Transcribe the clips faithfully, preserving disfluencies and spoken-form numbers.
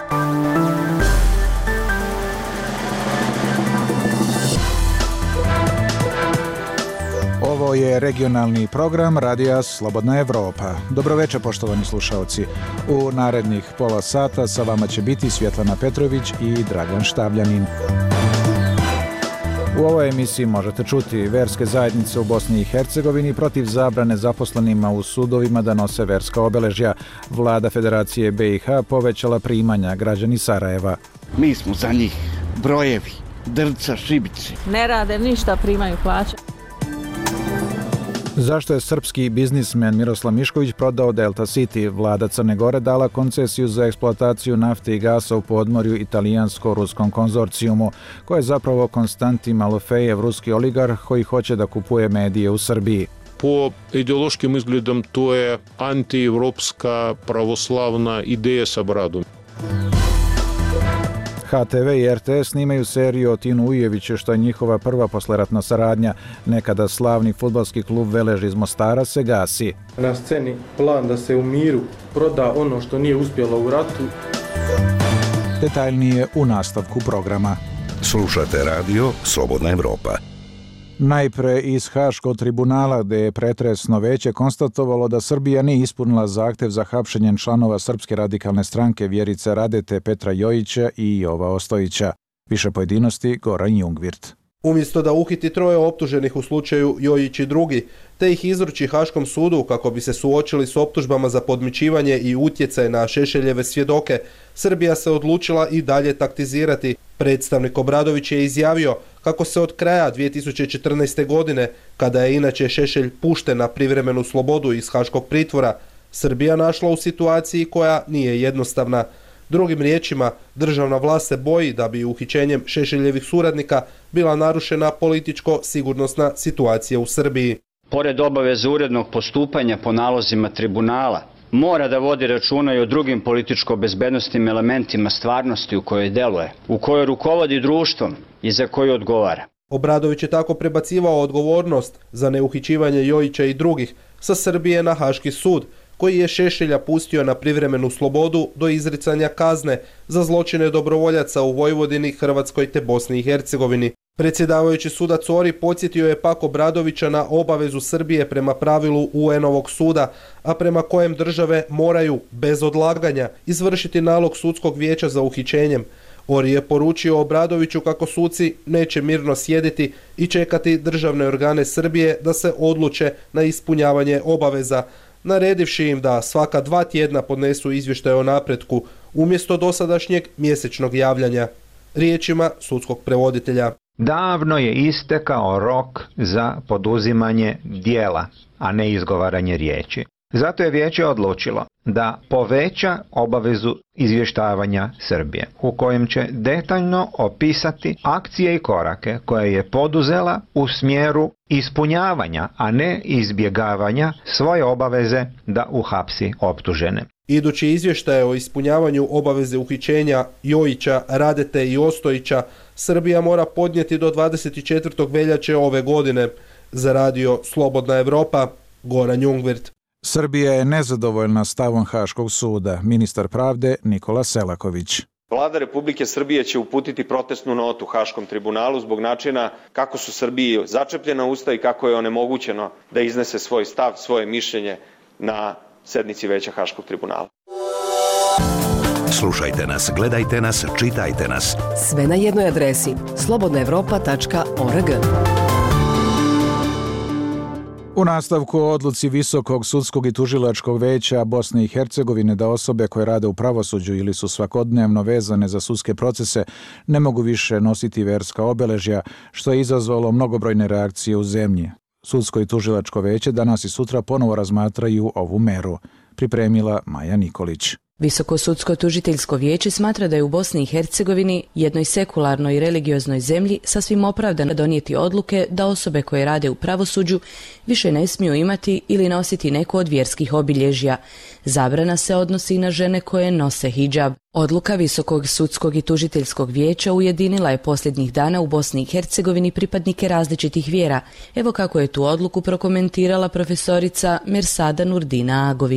Ovo je regionalni program Radija Slobodna Evropa. Dobroveče, poštovani slušalci. U narednih pola sata sa vama će biti Svjetlana Petrović i Dragan Štavljanin. U ovoj emisiji možete čuti verske zajednice u Bosni i Hercegovini protiv zabrane zaposlenima u sudovima da nose verska obeležja. Vlada Federacije B i H povećala primanja građani Sarajeva. Mi smo za njih brojevi, drca, šibice. Ne rade ništa, primaju plaće. Zašto je srpski biznismen Miroslav Mišković prodao Delta City? Vlada Crne Gore dala koncesiju za eksploataciju nafte i gasa u podmorju italijansko-ruskom konzorcijumu, koji je zapravo Konstantin Malofejev, ruski oligarh koji hoće da kupuje medije u Srbiji. Po ideološkim izgledom to je antievropska pravoslavna ideja sa bradom. H T V i R T S snimaju seriju o Tinu Ujeviću, što je njihova prva posleratna saradnja. Nekada slavni fudbalski klub Velež iz Mostara se gasi. Na sceni plan da se u miru proda ono što nije uspjelo u ratu. Detaljnije u nastavku programa. Slušate radio Slobodna Evropa. Najpre iz Haškog tribunala, gde je pretresno veće konstatovalo da Srbija nije ispunila zahtev za hapšenjem članova Srpske radikalne stranke Vjerice Radete, Petra Jojića i Jova Ostojića. Više pojedinosti Goran Jungvirt. Umjesto da uhiti troje optuženih u slučaju Jojić i drugi, te ih izruči Haškom sudu kako bi se suočili s optužbama za podmićivanje i utjecaj na Šešeljeve svjedoke, Srbija se odlučila i dalje taktizirati. Predstavnik Obradović je izjavio kako se od kraja dvije tisuće četrnaeste. godine, kada je inače Šešelj pušten na privremenu slobodu iz Haškog pritvora, Srbija našla u situaciji koja nije jednostavna. Drugim riječima, državna vlast se boji da bi uhićenjem Šešeljevih suradnika bila narušena političko-sigurnosna situacija u Srbiji. Pored obaveze urednog postupanja po nalozima tribunala, mora da vodi računa i o drugim političko-bezbednostnim elementima stvarnosti u kojoj deluje, u kojoj rukovodi društvom i za koju odgovara. Obradović je tako prebacivao odgovornost za neuhićivanje Jojića i drugih sa Srbije na Haški sud, koji je Šešelja pustio na privremenu slobodu do izricanja kazne za zločine dobrovoljaca u Vojvodini, Hrvatskoj te Bosni i Hercegovini. Predsjedavajući sudac Ori podsjetio je pak Obradovića na obavezu Srbije prema pravilu U N-ovog suda, a prema kojem države moraju, bez odlaganja, izvršiti nalog sudskog vijeća za uhićenjem. Ori je poručio Obradoviću kako suci neće mirno sjediti i čekati državne organe Srbije da se odluče na ispunjavanje obaveza, naredivši im da svaka dva tjedna podnesu izvještaj o napretku umjesto dosadašnjeg mjesečnog javljanja. Riječima sudskog prevoditelja. Davno je istekao rok za poduzimanje dijela, a ne izgovaranje riječi. Zato je vijeće odlučilo da poveća obavezu izvještavanja Srbije, u kojem će detaljno opisati akcije i korake koje je poduzela u smjeru ispunjavanja, a ne izbjegavanja svoje obaveze da uhapsi optužene. Idući izvještaj o ispunjavanju obaveze uhićenja Jojića, Radete i Ostojića Srbija mora podnijeti do dvadeset četvrtog veljače ove godine. Za radio Slobodna Evropa, Goran Jungvirt. Srbija je nezadovoljna stavom Haškog suda. Ministar pravde Nikola Selaković. Vlada Republike Srbije će uputiti protestnu notu Haškom tribunalu zbog načina kako su Srbiji začepljena usta i kako je onemogućeno da iznese svoj stav, svoje mišljenje na sednici Veća Haškog tribunala. Slušajte nas, gledajte nas, čitajte nas. Sve na jednoj adresi slobodna evropa tačka org. U nastavku o odluci Visokog sudskog i tužilačkog veća Bosne i Hercegovine da osobe koje rade u pravosuđu ili su svakodnevno vezane za sudske procese ne mogu više nositi verska obeležja, što je izazvalo mnogobrojne reakcije u zemlji. Sudsko i tužilačko veće danas i sutra ponovo razmatraju ovu meru. Pripremila Maja Nikolić. Visoko sudsko tužiteljsko vijeće smatra da je u Bosni i Hercegovini, jednoj sekularnoj i religioznoj zemlji, sasvim opravdano donijeti odluke da osobe koje rade u pravosuđu više ne smiju imati ili nositi neko od vjerskih obilježja. Zabrana se odnosi i na žene koje nose hidžab. Odluka Visokog sudskog i tužiteljskog vijeća ujedinila je posljednjih dana u Bosni i Hercegovini pripadnike različitih vjera. Evo kako je tu odluku prokomentirala profesorica Mersada Nurdina Agović.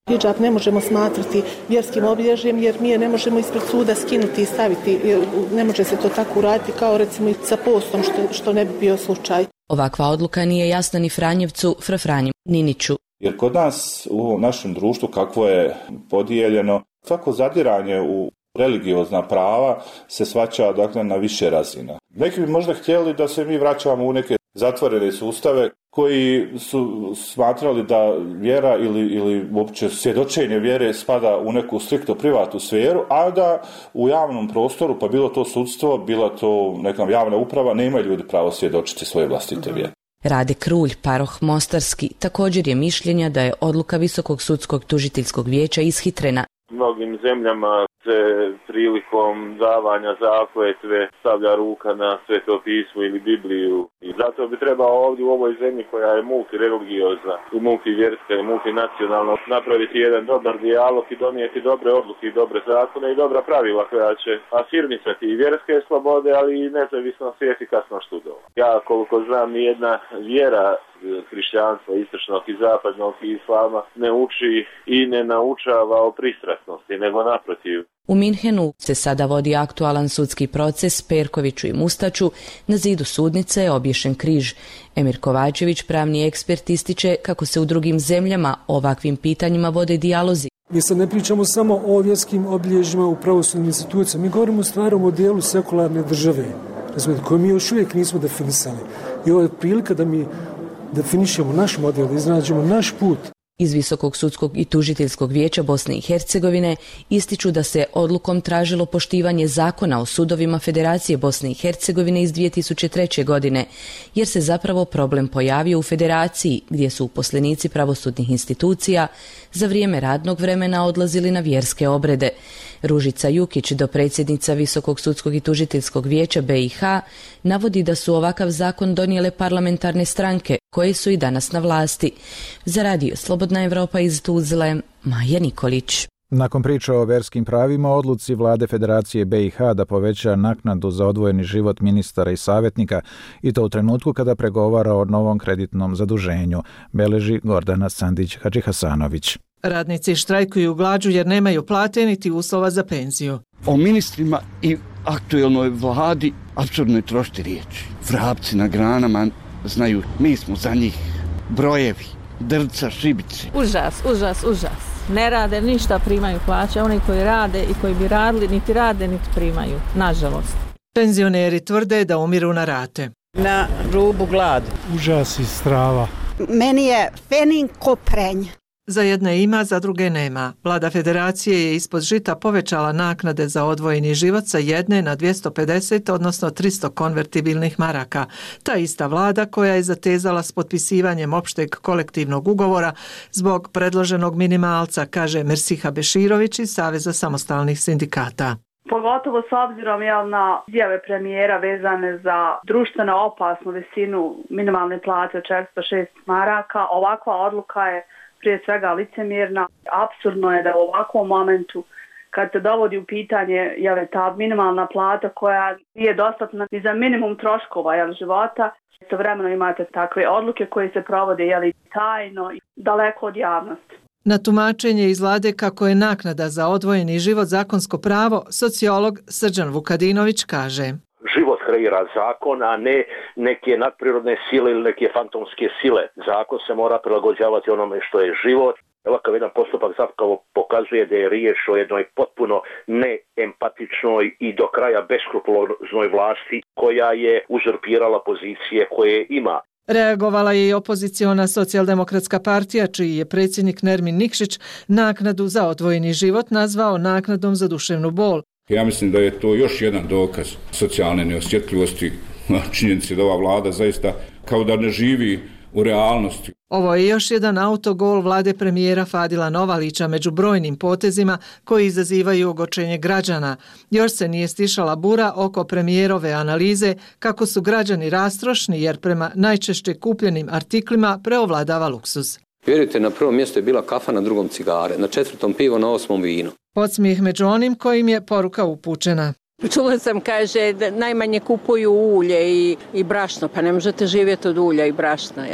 Hidžab ne možemo smatrati vjerskim obilježjem jer mi je ne možemo ispred suda skinuti i staviti. Ne može se to tako uraditi kao recimo i sa postom što, što ne bi bio slučaj. Ovakva odluka nije jasna ni Franjevcu, Fra Franji Niniću. Jer kod nas u našem društvu kako je podijeljeno, svako zadiranje u religiozna prava se shvaća dakle na više razina. Neki bi možda htjeli da se mi vraćamo u neke zatvorene sustave koji su smatrali da vjera ili, ili uopće svjedočenje vjere spada u neku striktno privatnu sferu, a da u javnom prostoru, pa bilo to sudstvo, bila to neka javna uprava, ne imaju ljudi pravo svjedočiti svoje vlastite vjere. Rade Krulj, paroh Mostarski, također je mišljenja da je odluka Visokog sudskog tužiteljskog vijeća ishitrena. U mnogim zemljama se prilikom davanja zakletve stavlja ruka na Sveto pismo ili Bibliju. I zato bi trebao ovdje u ovoj zemlji koja je multireligiozna i multivjerska i multinacionalna napraviti jedan dobar dijalog i donijeti dobre odluke i dobre zakone i dobra pravila koja će afirmisati i vjerske slobode, ali i nezavisnost i efikasnost sudova. Ja koliko znam nijedna vjera hrišćanstva, istočnog i zapadnog i islama ne uči i ne naučava o pristrasnosti, nego naprotiv. U Minhenu se sada vodi aktualan sudski proces Perkoviću i Mustaču, na zidu sudnice je obješen križ. Emir Kovačević, pravni ekspert, ističe kako se u drugim zemljama ovakvim pitanjima vode dijalozi. Mi sad ne pričamo samo o vjerskim obilježjima u pravosudnim institucijama, mi govorimo o stvari o modelu sekularne države, koju mi još uvijek nismo definisali. I ovo je prilika da mi definišemo naš model, da iznađemo naš put. Iz Visokog sudskog i tužiteljskog vijeća Bosne i Hercegovine ističu da se odlukom tražilo poštivanje zakona o sudovima Federacije Bosne i Hercegovine iz dvije tisuće treće. godine, jer se zapravo problem pojavio u Federaciji gdje su uposlenici pravosudnih institucija za vrijeme radnog vremena odlazili na vjerske obrede. Ružica Jukić, dopredsjednica Visokog sudskog i tužiteljskog vijeća B i H, navodi da su ovakav zakon donijele parlamentarne stranke koje su i danas na vlasti. Za radio Slobodna Evropa iz Tuzle, Maja Nikolić. Nakon priče o verskim pravima, odluci vlade Federacije B i H da poveća naknadu za odvojeni život ministara i savjetnika, i to u trenutku kada pregovara o novom kreditnom zaduženju, beleži Gordana Sandić-Hadžihasanović. Radnici štrajkuju glađu jer nemaju plate niti uslova za penziju. O ministrima i aktuelnoj vladi apsurdno je trošiti riječi. Vrapci na granama znaju, mi smo za njih brojevi, drca, šibice. Užas, užas, užas. Ne rade ništa, primaju plaće. Oni koji rade i koji bi radili, niti rade, niti primaju. Nažalost. Penzioneri tvrde da umiru na rate. Na rubu gladu. Užas i strava. Meni je fenin ko prenj. Za jedne ima, za druge nema. Vlada Federacije je ispod žita povećala naknade za odvojeni život sa jedne na dvjesto pedeset, odnosno tristo konvertibilnih maraka. Ta ista vlada koja je zatezala s potpisivanjem opšteg kolektivnog ugovora zbog predloženog minimalca, kaže Mersiha Beširović iz Saveza samostalnih sindikata. Pogotovo s obzirom jel, na izjave premijera vezane za društveno opasnu visinu minimalne plate od četiristo šest maraka, ovakva odluka je prije svega licemjerna. Apsurdno je da u ovakvom momentu, kad se dovodi u pitanje jel, ta minimalna plata koja nije dostatna ni za minimum troškova jel, života, istovremeno imate takve odluke koje se provode jel, tajno i daleko od javnosti. Na tumačenje iz vlade kako je naknada za odvojeni život zakonsko pravo, sociolog Srđan Vukadinović kaže: Život kreira zakon, a ne neke nadprirodne sile ili neke fantomske sile. Zakon se mora prilagođavati onome što je život. Ovakav jedan postupak zapravo pokazuje da je riječ o jednoj potpuno neempatičnoj i do kraja beskrupuloznoj vlasti koja je uzurpirala pozicije koje ima. Reagovala je i opoziciona socijaldemokratska partija, čiji je predsjednik Nermin Nikšić naknadu za odvojeni život nazvao naknadom za duševnu bol. Ja mislim da je to još jedan dokaz socijalne neosjetljivosti, činjenice da ova vlada zaista kao da ne živi u realnosti. Ovo je još jedan autogol vlade premijera Fadila Novalića među brojnim potezima koji izazivaju ogorčenje građana. Još se nije stišala bura oko premijerove analize kako su građani rastrošni jer prema najčešće kupljenim artiklima preovladava luksuz. Vjerujte, na prvom mjestu je bila kafa, na drugom cigare, na četvrtom pivo, na osmom vino. Podsmijeh među onim kojim je poruka upućena. Čula sam, kaže, da najmanje kupuju ulje i, i brašno, pa ne možete živjeti od ulja i brašna, jel?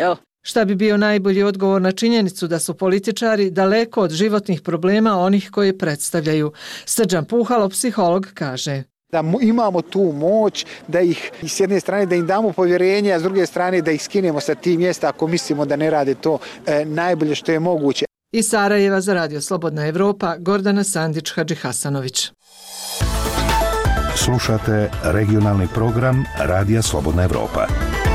Šta bi bio najbolji odgovor na činjenicu da su političari daleko od životnih problema onih koji predstavljaju? Srđan Puhalo, psiholog, kaže. Da imamo tu moć da ih s jedne strane da im damo povjerenje, a s druge strane da ih skinemo sa tih mjesta ako mislimo da ne rade to e, najbolje što je moguće. Iz Sarajeva za Radio Slobodna Evropa, Gordana Sandić Hadžihasanović. Slušate regionalni program Radija Slobodna Evropa.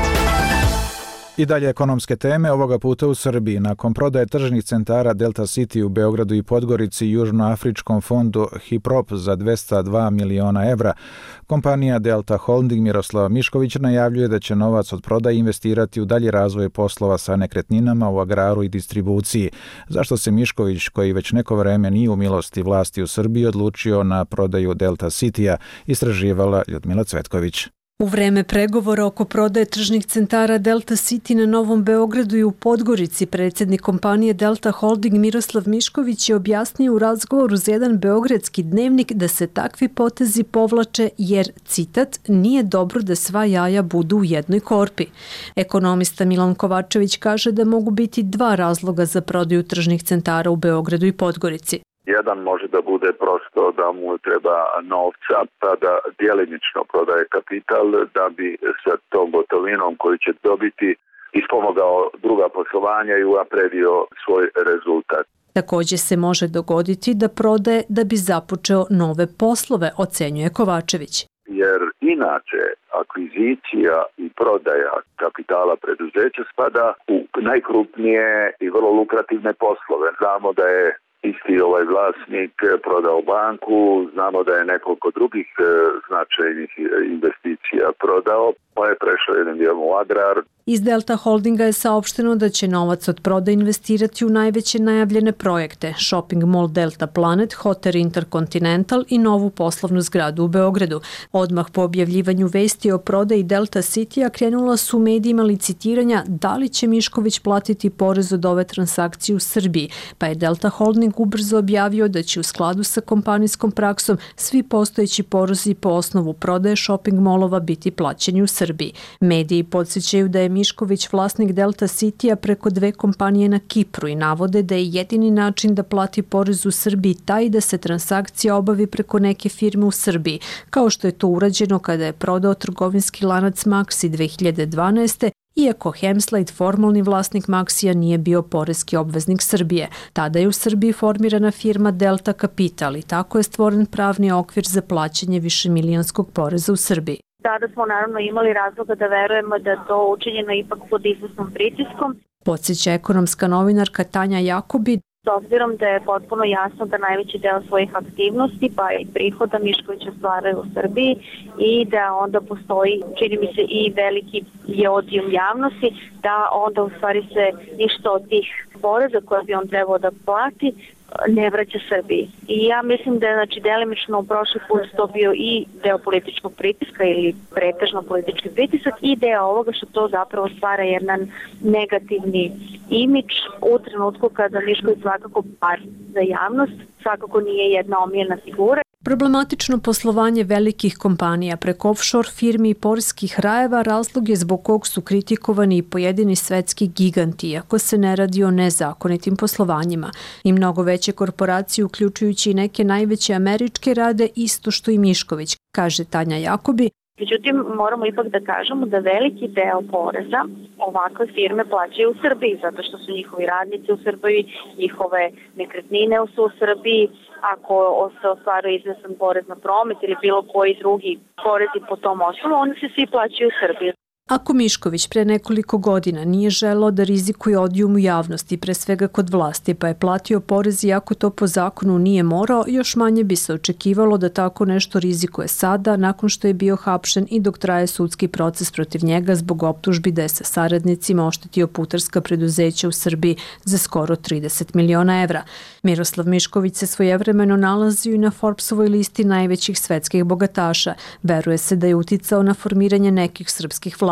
I dalje ekonomske teme, ovoga puta u Srbiji. Nakon prodaje tržnih centara Delta City u Beogradu i Podgorici i Južnoafričkom fondu Hiprop za dvesta dva miliona evra, kompanija Delta Holding Miroslava Mišković najavljuje da će novac od prodaje investirati u dalji razvoj poslova sa nekretninama u agraru i distribuciji. Zašto se Mišković, koji već neko vreme nije u milosti vlasti u Srbiji, odlučio na prodaju Delta City-a, istraživala Ljudmila Cvetković. U vreme pregovora oko prodaje tržnih centara Delta City na Novom Beogradu i u Podgorici, predsjednik kompanije Delta Holding Miroslav Mišković je objasnio u razgovoru za jedan beogradski dnevnik da se takvi potezi povlače jer, citat, nije dobro da sva jaja budu u jednoj korpi. Ekonomista Milan Kovačević kaže da mogu biti dva razloga za prodaju tržnih centara u Beogradu i Podgorici. Jedan može da bude prosto da mu treba novca, pa da djelimično prodaje kapital da bi sa tom gotovinom koju će dobiti ispomogao druga poslovanja i unapredio svoj rezultat. Također se može dogoditi da prodaje da bi započeo nove poslove, ocenjuje Kovačević. Jer inače akvizicija i prodaja kapitala preduzeća spada u najkrupnije i vrlo lukrativne poslove. Znamo da je isti ovaj vlasnik prodao banku, znamo da je nekoliko drugih e, značajnih investicija prodao, pa je prešao jednim dijelom u agrar. Iz Delta Holdinga je saopšteno da će novac od prodaje investirati u najveće najavljene projekte, Shopping Mall Delta Planet, Hotel Intercontinental i novu poslovnu zgradu u Beogradu. Odmah po objavljivanju vesti o prodaji Delta City-a krenula su u medijima licitiranja da li će Mišković platiti porez od ove transakcije u Srbiji, pa je Delta Holding ubrzo objavio da će u skladu sa kompanijskom praksom svi postojeći porezi po osnovu prodaje shopping molova biti plaćeni u Srbiji. Mediji podsjećaju da je Mišković vlasnik Delta City-a preko dve kompanije na Kipru i navode da je jedini način da plati porez u Srbiji taj da se transakcija obavi preko neke firme u Srbiji, kao što je to urađeno kada je prodao trgovinski lanac Maxi dve hiljade dvanaeste. Iako Hemslide, formalni vlasnik Maxija, nije bio poreski obveznik Srbije. Tada je u Srbiji formirana firma Delta Capital i tako je stvoren pravni okvir za plaćanje višemilijonskog poreza u Srbiji. Tada smo naravno imali razloga da verujemo da to učinjeno ipak pod izvesnom pritiskom. Podsjeća ekonomska novinarka Tanja Jakobi. S obzirom da je potpuno jasno da najveći deo svojih aktivnosti pa i prihoda Mišković ostvaruje u Srbiji i da onda postoji, čini mi se, i veliki je odijum javnosti, da onda u stvari se ništa od tih poreza koje bi on trebao da plati ne vraća Srbiji. I ja mislim da je znači, delimično u prošli put to bio i deo političkog pritiska ili pretežno politički pritisak i deo ovoga što to zapravo stvara jedan negativni imidž u trenutku kada Mišković svakako par za javnost, svakako nije jedna omiljena figura. Problematično poslovanje velikih kompanija preko offshore firmi i poreskih rajeva razlog je zbog kog su kritikovani i pojedini svetski giganti, iako se ne radi o nezakonitim poslovanjima. I mnogo veće korporacije, uključujući i neke najveće američke, rade isto što i Mišković, kaže Tanja Jakobi. Međutim, moramo ipak da kažemo da veliki deo poreza ovakve firme plaćaju u Srbiji, zato što su njihovi radnici u Srbiji, njihove nekretnine su u Srbiji. Ako se ostvaruje izvesan porez na promet ili bilo koji drugi porezi po tom osnovu, oni se svi plaćaju u Srbiji. Ako Mišković pre nekoliko godina nije želeo da rizikuje odijum u javnosti, pre svega kod vlasti, pa je platio porez iako to po zakonu nije morao, još manje bi se očekivalo da tako nešto rizikuje sada, nakon što je bio hapšen i dok traje sudski proces protiv njega zbog optužbi da je sa saradnicima oštetio putarska preduzeća u Srbiji za skoro trideset miliona evra. Miroslav Mišković se svojevremeno nalazio i na Forbesovoj listi najvećih svetskih bogataša. Veruje se da je uticao na formiranje nekih srpskih vlada.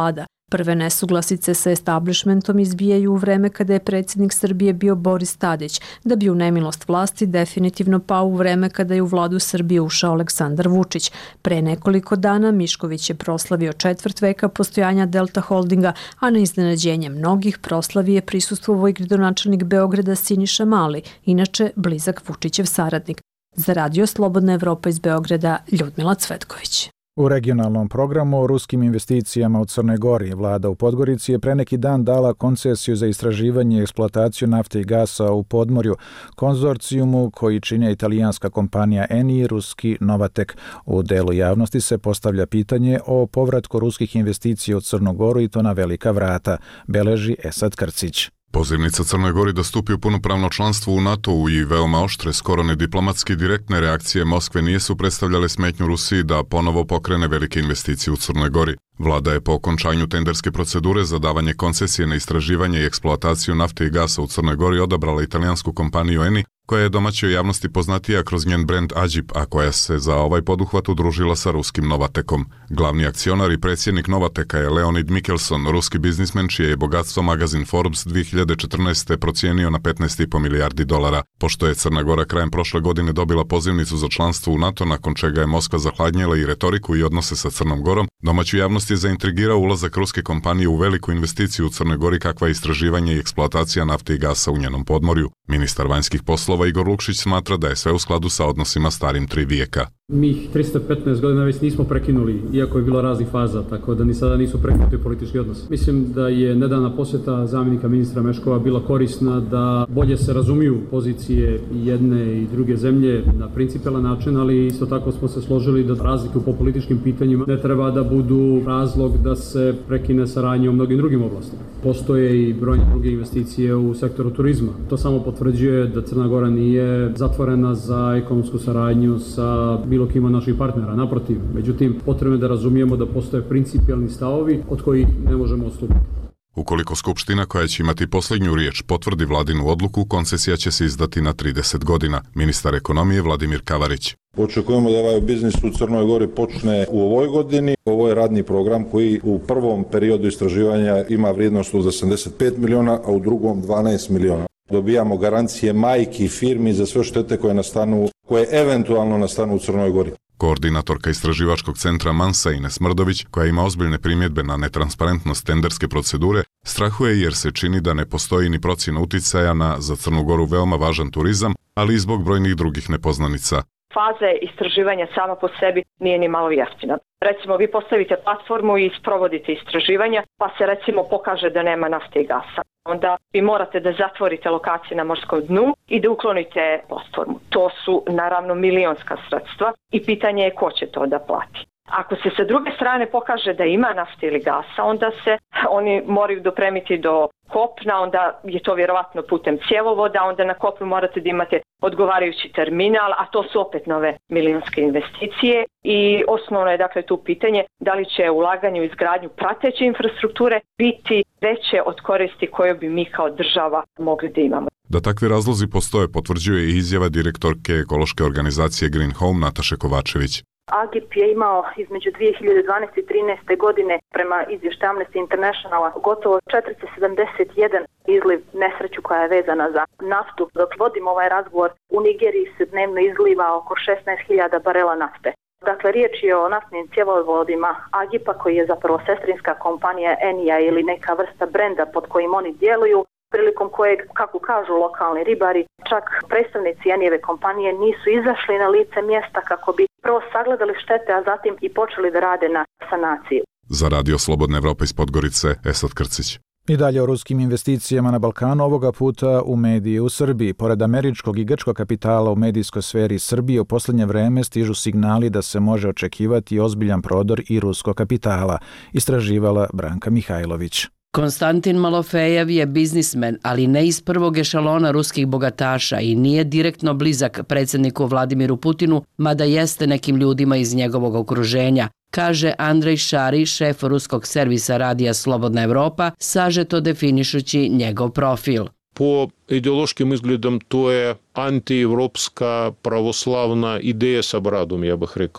Prve nesuglasice sa establishmentom izbijaju u vreme kada je predsjednik Srbije bio Boris Tadić, da bi u nemilost vlasti definitivno pao u vreme kada je u vladu Srbije ušao Aleksandar Vučić. Pre nekoliko dana Mišković je proslavio četvrt veka postojanja Delta Holdinga, a na iznenađenje mnogih proslavi je prisustvovao i gradonačelnik Beograda Siniša Mali, inače blizak Vučićev saradnik. Za Radio Slobodna Evropa iz Beograda, Ljudmila Cvetković. U regionalnom programu o ruskim investicijama u Crnoj Gori vlada u Podgorici je pre neki dan dala koncesiju za istraživanje i eksploataciju nafte i gasa u podmorju konzorcijumu koji čine italijanska kompanija Eni i ruski Novatek. U delu javnosti se postavlja pitanje o povratku ruskih investicija u Crnu Goru i to na velika vrata, beleži Esad Krcić. Pozivnica Crnoj Gori da stupi u punopravno članstvo u NATO-u i veoma oštre, skoro nediplomatski direktne reakcije Moskve nije su predstavljale smetnju Rusiji da ponovo pokrene velike investicije u Crnoj Gori. Vlada je po okončanju tenderske procedure za davanje koncesije na istraživanje i eksploataciju nafte i gasa u Crnoj Gori odabrala italijansku kompaniju Eni, koja je domaćoj javnosti poznatija kroz njen brend Agip, a koja se za ovaj poduhvat udružila sa ruskim Novatekom. Glavni akcionar i predsjednik Novateka je Leonid Mikkelson, ruski biznismen čije je bogatstvo magazin Forbes dvije hiljade četrnaeste. procijenio na petnaest i po milijardi dolara. Pošto je Crna Gora krajem prošle godine dobila pozivnicu za članstvo u NATO, nakon čega je Moskva zahladnjela i retoriku i odnose sa Crnom Gorom, domaću javnost je zaintrigirao ulazak ruske kompanije u veliku investiciju u Crnoj Gori kakva je istraživanje i eksploatacija nafte i gasa u njenom podmorju. Ministar vanjskih poslova Igor Lukšić smatra da je sve u skladu sa odnosima starim tri vijeka. Mi ih tristo petnaest godina već nismo prekinuli, iako je bilo raznih faza, tako da ni sada nisu prekinuti politički odnos. Mislim da je nedavna posjeta zamjenika ministra Meškova bila korisna da bolje se razumiju pozicije jedne i druge zemlje na principijelan način, ali isto tako smo se složili da razlike po političkim pitanjima ne treba da budu razlog da se prekine saradnje u mnogim drugim oblastima. Postoje i brojne druge investicije u sektoru turizma. To samo potvrđuje da Crna Gora nije zatvorena za ekonomsku saradnju sa bilo kima naših partnera, naprotiv. Međutim, potrebno je da razumijemo da postoje principijalni stavovi od kojih ne možemo odstupiti. Ukoliko Skupština, koja će imati posljednju riječ, potvrdi vladinu odluku, koncesija će se izdati na trideset godina. Ministar ekonomije Vladimir Kavarić. Očekujemo da ovaj biznis u Crnoj Gori počne u ovoj godini. Ovo je radni program koji u prvom periodu istraživanja ima vrijednost od osamdeset pet miliona, a u drugom dvanaest miliona. Dobijamo garancije majki i firmi za sve štete koje nastanu, koje eventualno nastanu u Crnoj Gori. Koordinatorka istraživačkog centra Mansa Ines Mrdović, koja ima ozbiljne primjedbe na netransparentnost tenderske procedure, strahuje jer se čini da ne postoji ni procjena uticaja na za Crnu Goru veoma važan turizam, ali i zbog brojnih drugih nepoznanica. Faza istraživanja sama po sebi nije ni malo jeftina. Recimo, vi postavite platformu i sprovodite istraživanja, pa se recimo pokaže da nema nafte i gasa. Onda vi morate da zatvorite lokacije na morskom dnu i da uklonite platformu. To su naravno milionska sredstva i pitanje je ko će to da plati. Ako se sa druge strane pokaže da ima nafte ili gasa, onda se oni moraju dopremiti do kopna, onda je to vjerovatno putem cjevovoda, onda na kopnu morate da imate odgovarajući terminal, a to su opet nove milionske investicije i osnovno je dakle tu pitanje da li će ulaganje u izgradnju prateće infrastrukture biti veće od koristi koje bi mi kao država mogli da imamo. Da takvi razlozi postoje, potvrđuje i izjava direktorke ekološke organizacije Green Home Nataše Kovačević. Agip je imao između dvije hiljade dvanaeste i trinaeste. godine prema izvještaju Amnesty Internationala gotovo četiristo sedamdeset jedan izliv nesreću koja je vezana za naftu. Dok vodimo ovaj razgovor, u Nigeriji se dnevno izliva oko šesnaest hiljada barela nafte. Dakle, riječ je o naftnim cjevovodima Agipa, koji je zapravo sestrinska kompanija Enija ili neka vrsta brenda pod kojim oni djeluju, prilikom kojeg, kako kažu lokalni ribari, čak predstavnici Enijeve kompanije nisu izašli na lice mjesta kako bi prvo sagledali štete, a zatim i počeli da rade na sanaciji. Za Radio Slobodna Evropa iz Podgorice, Esad Krcić. I dalje o ruskim investicijama na Balkanu, ovoga puta u medije u Srbiji. Pored američkog i grčkog kapitala u medijskoj sferi Srbije, u posljednje vreme stižu signali da se može očekivati ozbiljan prodor i ruskog kapitala, istraživala Branka Mihajlović. Konstantin Malofejev je biznismen, ali ne iz prvog ešalona ruskih bogataša i nije direktno blizak predsjedniku Vladimiru Putinu, mada jeste nekim ljudima iz njegovog okruženja, kaže Andrej Šari, šef ruskog servisa Radija Slobodna Evropa, sažeto definišući njegov profil. Po ideološkim izgledom to je antievropska pravoslavna ideja sa bradom, ja bih rekao.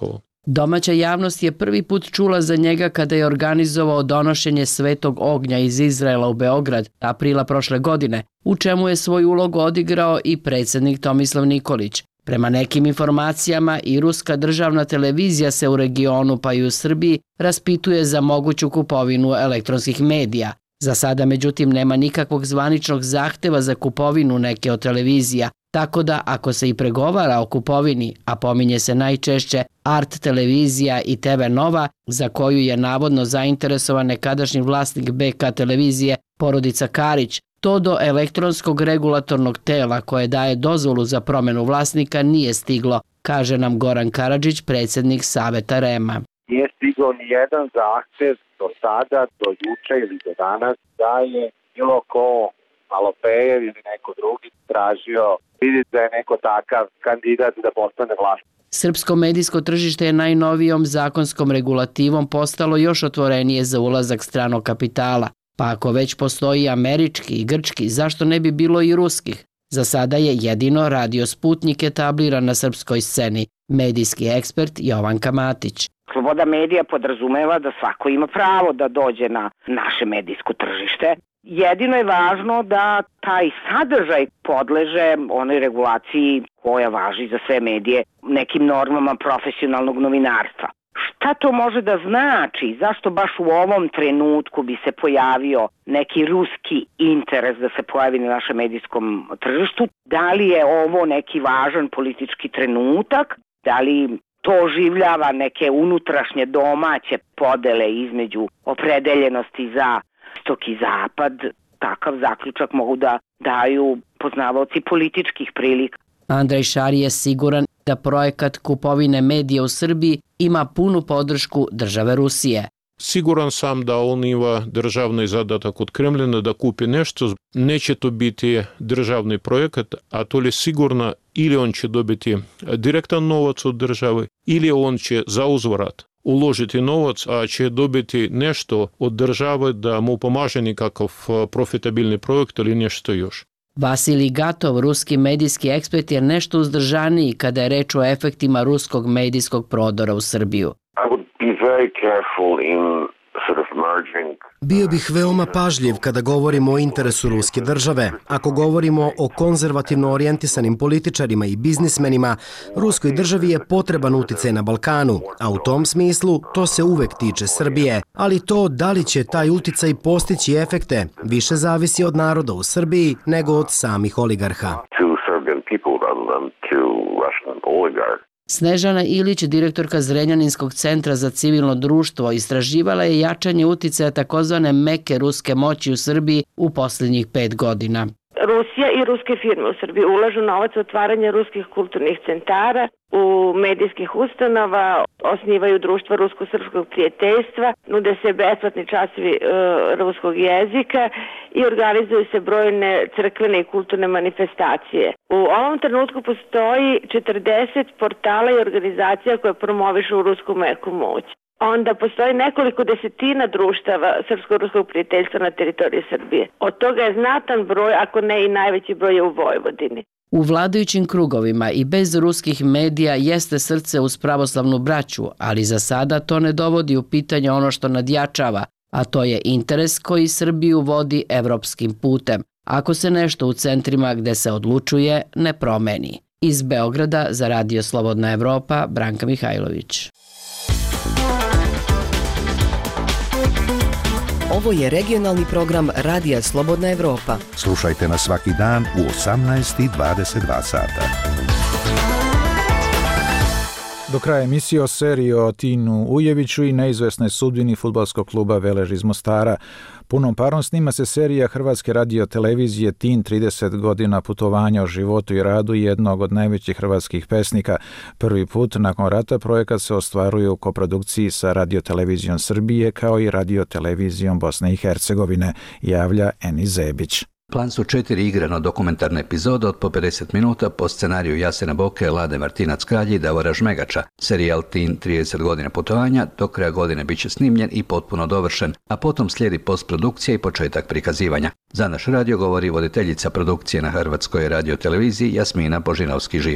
Domaća javnost je prvi put čula za njega kada je organizovao donošenje Svetog ognja iz Izraela u Beograd aprila prošle godine, u čemu je svoj ulog odigrao i predsjednik Tomislav Nikolić. Prema nekim informacijama i ruska državna televizija se u regionu pa i u Srbiji raspituje za moguću kupovinu elektronskih medija. Za sada, međutim, nema nikakvog zvaničnog zahteva za kupovinu neke od televizija, tako da ako se i pregovara o kupovini, a pominje se najčešće Art televizija i T V Nova, za koju je navodno zainteresovan nekadašnji vlasnik B K televizije, porodica Karić, to do elektronskog regulatornog tela koje daje dozvolu za promjenu vlasnika nije stiglo, kaže nam Goran Karadžić, predsjednik Saveta R E M-a. Nije stiglo ni jedan zahtev do sada, do juče ili do danas, da je bilo ko Malopejev ili neko drugi tražio vidjeti da je neko takav kandidat da postane vlasnik. Srpsko medijsko tržište je najnovijom zakonskom regulativom postalo još otvorenije za ulazak stranog kapitala. Pa ako već postoji američki i grčki, zašto ne bi bilo i ruskih? Za sada je jedino Radio Sputnik etabliran na srpskoj sceni, medijski ekspert Jovanka Matić. Sloboda medija podrazumeva da svako ima pravo da dođe na naše medijsko tržište. Jedino je važno da taj sadržaj podleže onoj regulaciji koja važi za sve medije, nekim normama profesionalnog novinarstva. Šta to može da znači? Zašto baš u ovom trenutku bi se pojavio neki ruski interes da se pojavi na našem medijskom tržištu? Da li je ovo neki važan politički trenutak? Da li to oživljava neke unutrašnje domaće podele između opredeljenosti za istok i zapad? Takav zaključak mogu da daju poznavaoci političkih prilika. Andrej Šari je siguran da projekat kupovine medija u Srbiji ima punu podršku države Rusije. Siguran sam da on ima državni zadatak od Kremljina da kupi nešto. Neće to biti državni projekat, a to je sigurno ili on će dobiti direktan novac od države, ili on će za uzvrat uložiti novac, a će dobiti nešto od države da mu pomaže nikakav profitabilni projekt ili nešto još. Vasilij Gatov, ruski medijski ekspert, je nešto uzdržaniji kada je reč o efektima ruskog medijskog prodora u Srbiju. Bio bih veoma pažljiv kada govorimo o interesu ruske države. Ako govorimo o konzervativno orijentisanim političarima i biznismenima, ruskoj državi je potreban uticaj na Balkanu, a u tom smislu to se uvek tiče Srbije. Ali to da li će taj uticaj postići efekte više zavisi od naroda u Srbiji nego od samih oligarha. Snežana Ilić, direktorka Zrenjaninskog centra za civilno društvo, istraživala je jačanje uticaja takozvane meke ruske moći u Srbiji u posljednjih pet godina. Rusija i ruske firme u Srbiji ulažu novac u otvaranje ruskih kulturnih centara, u medijskih ustanova, osnivaju društva rusko-srpskog prijateljstva, nude se besplatni časovi e, ruskog jezika i organizuju se brojne crkvene i kulturne manifestacije. U ovom trenutku postoji četrdeset portala i organizacija koje promovišu rusku meku moć. Onda postoji nekoliko desetina društava srpsko-ruskog prijateljstva na teritoriji Srbije. Od toga je znatan broj, ako ne i najveći broj je u Vojvodini. U vladajućim krugovima i bez ruskih medija jeste srce uz pravoslavnu braću, ali za sada to ne dovodi u pitanje ono što nadjačava, a to je interes koji Srbiju vodi evropskim putem, ako se nešto u centrima gde se odlučuje ne promeni. Iz Beograda za Radio Slobodna Evropa, Branka Mihajlović. Ovo je regionalni program Radija Slobodna Evropa. Slušajte nas svaki dan u osamnaest i dvadeset dva sata. Do kraja emisije o seriji o Tinu Ujeviću i neizvesnoj sudbini fudbalskog kluba Velež iz Mostara. Punom parom snima se serija Hrvatske radiotelevizije Tin, trideset godina putovanja o životu i radu jednog od najvećih hrvatskih pesnika. Prvi put nakon rata projekat se ostvaruje u koprodukciji sa Radiotelevizijom Srbije kao i Radiotelevizijom Bosne i Hercegovine, javlja Eni Zebić. Plan su četiri igrano dokumentarne epizode od po pedeset minuta po scenariju Jasena Boke, Lade Martinac-Kralji i Davora Žmegača. Serijal Tin, trideset godina putovanja, do kraja godine bit će snimljen i potpuno dovršen, a potom slijedi postprodukcija i početak prikazivanja. Za naš radio govori voditeljica produkcije na Hrvatskoj radioteleviziji Jasmina Božinovski-Živalj.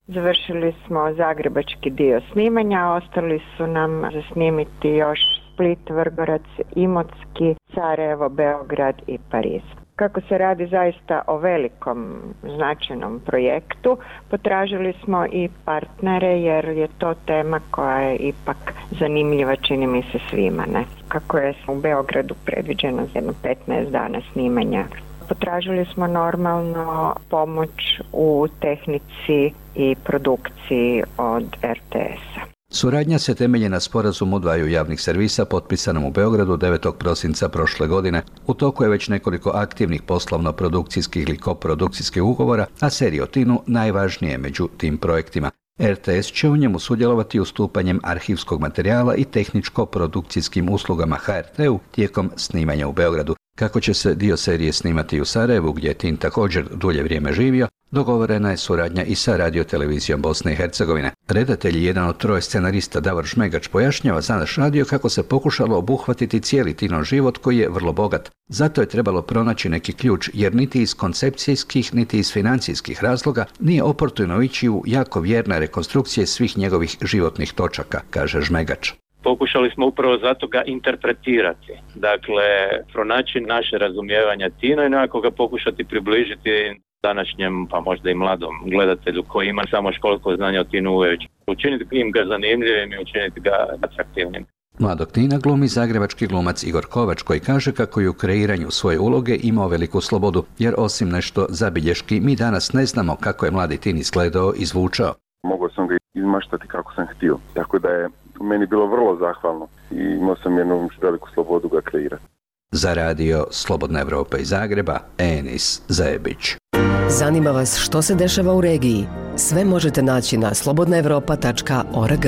Završili smo zagrebački dio snimanja, ostali su nam za snimiti još Split, Vrgorac, Imotski, Sarajevo, Beograd i Pariz. Kako se radi zaista o velikom značajnom projektu, potražili smo i partnere jer je to tema koja je ipak zanimljiva, čini mi se svima. Ne? Kako je u Beogradu predviđeno za jedno petnaest dana snimanja. Potražili smo normalno pomoć u tehnici i produkciji od er te esa. Suradnja se temelji na sporazumu dvaju javnih servisa potpisanom u Beogradu devetog prosinca prošle godine. U toku je već nekoliko aktivnih poslovno-produkcijskih ili koprodukcijskih ugovora, a Serio Tinu najvažnije među tim projektima. er te es će u njemu sudjelovati ustupanjem arhivskog materijala i tehničko-produkcijskim uslugama ha er te-u tijekom snimanja u Beogradu. Kako će se dio serije snimati u Sarajevu, gdje je Tin također dulje vrijeme živio, dogovorena je suradnja i sa radiotelevizijom Bosne i Hercegovine. Redatelj i jedan od troje scenarista Davor Žmegač pojašnjava za naš radio kako se pokušalo obuhvatiti cijeli Tinov život koji je vrlo bogat. Zato je trebalo pronaći neki ključ, jer niti iz koncepcijskih, niti iz financijskih razloga nije oportuno ići u jako vjerne rekonstrukcije svih njegovih životnih točaka, kaže Žmegač. Pokušali smo upravo zato ga interpretirati, dakle pronaći naše razumijevanje Tina i nekako ga pokušati približiti današnjem, pa možda i mladom gledatelju koji ima samo školsko znanje o Tinu već. Učiniti im ga zanimljivim i učiniti ga atraktivnim. Mladog Tina glumi zagrebački glumac Igor Kovač koji kaže kako je u kreiranju svoje uloge imao veliku slobodu, jer osim nešto zabilješki mi danas ne znamo kako je mladi Tin izgledao i zvučao. Mogao sam ga izmaštati kako sam htio, tako da je meni bilo vrlo zahvalno i imao sam jednu veliku slobodu ga kreirati. Za radio Slobodna Evropa iz Zagreba, Enis Zajebić. Zanima vas što se dešava u regiji? Sve možete naći na slobodna evropa tačka org.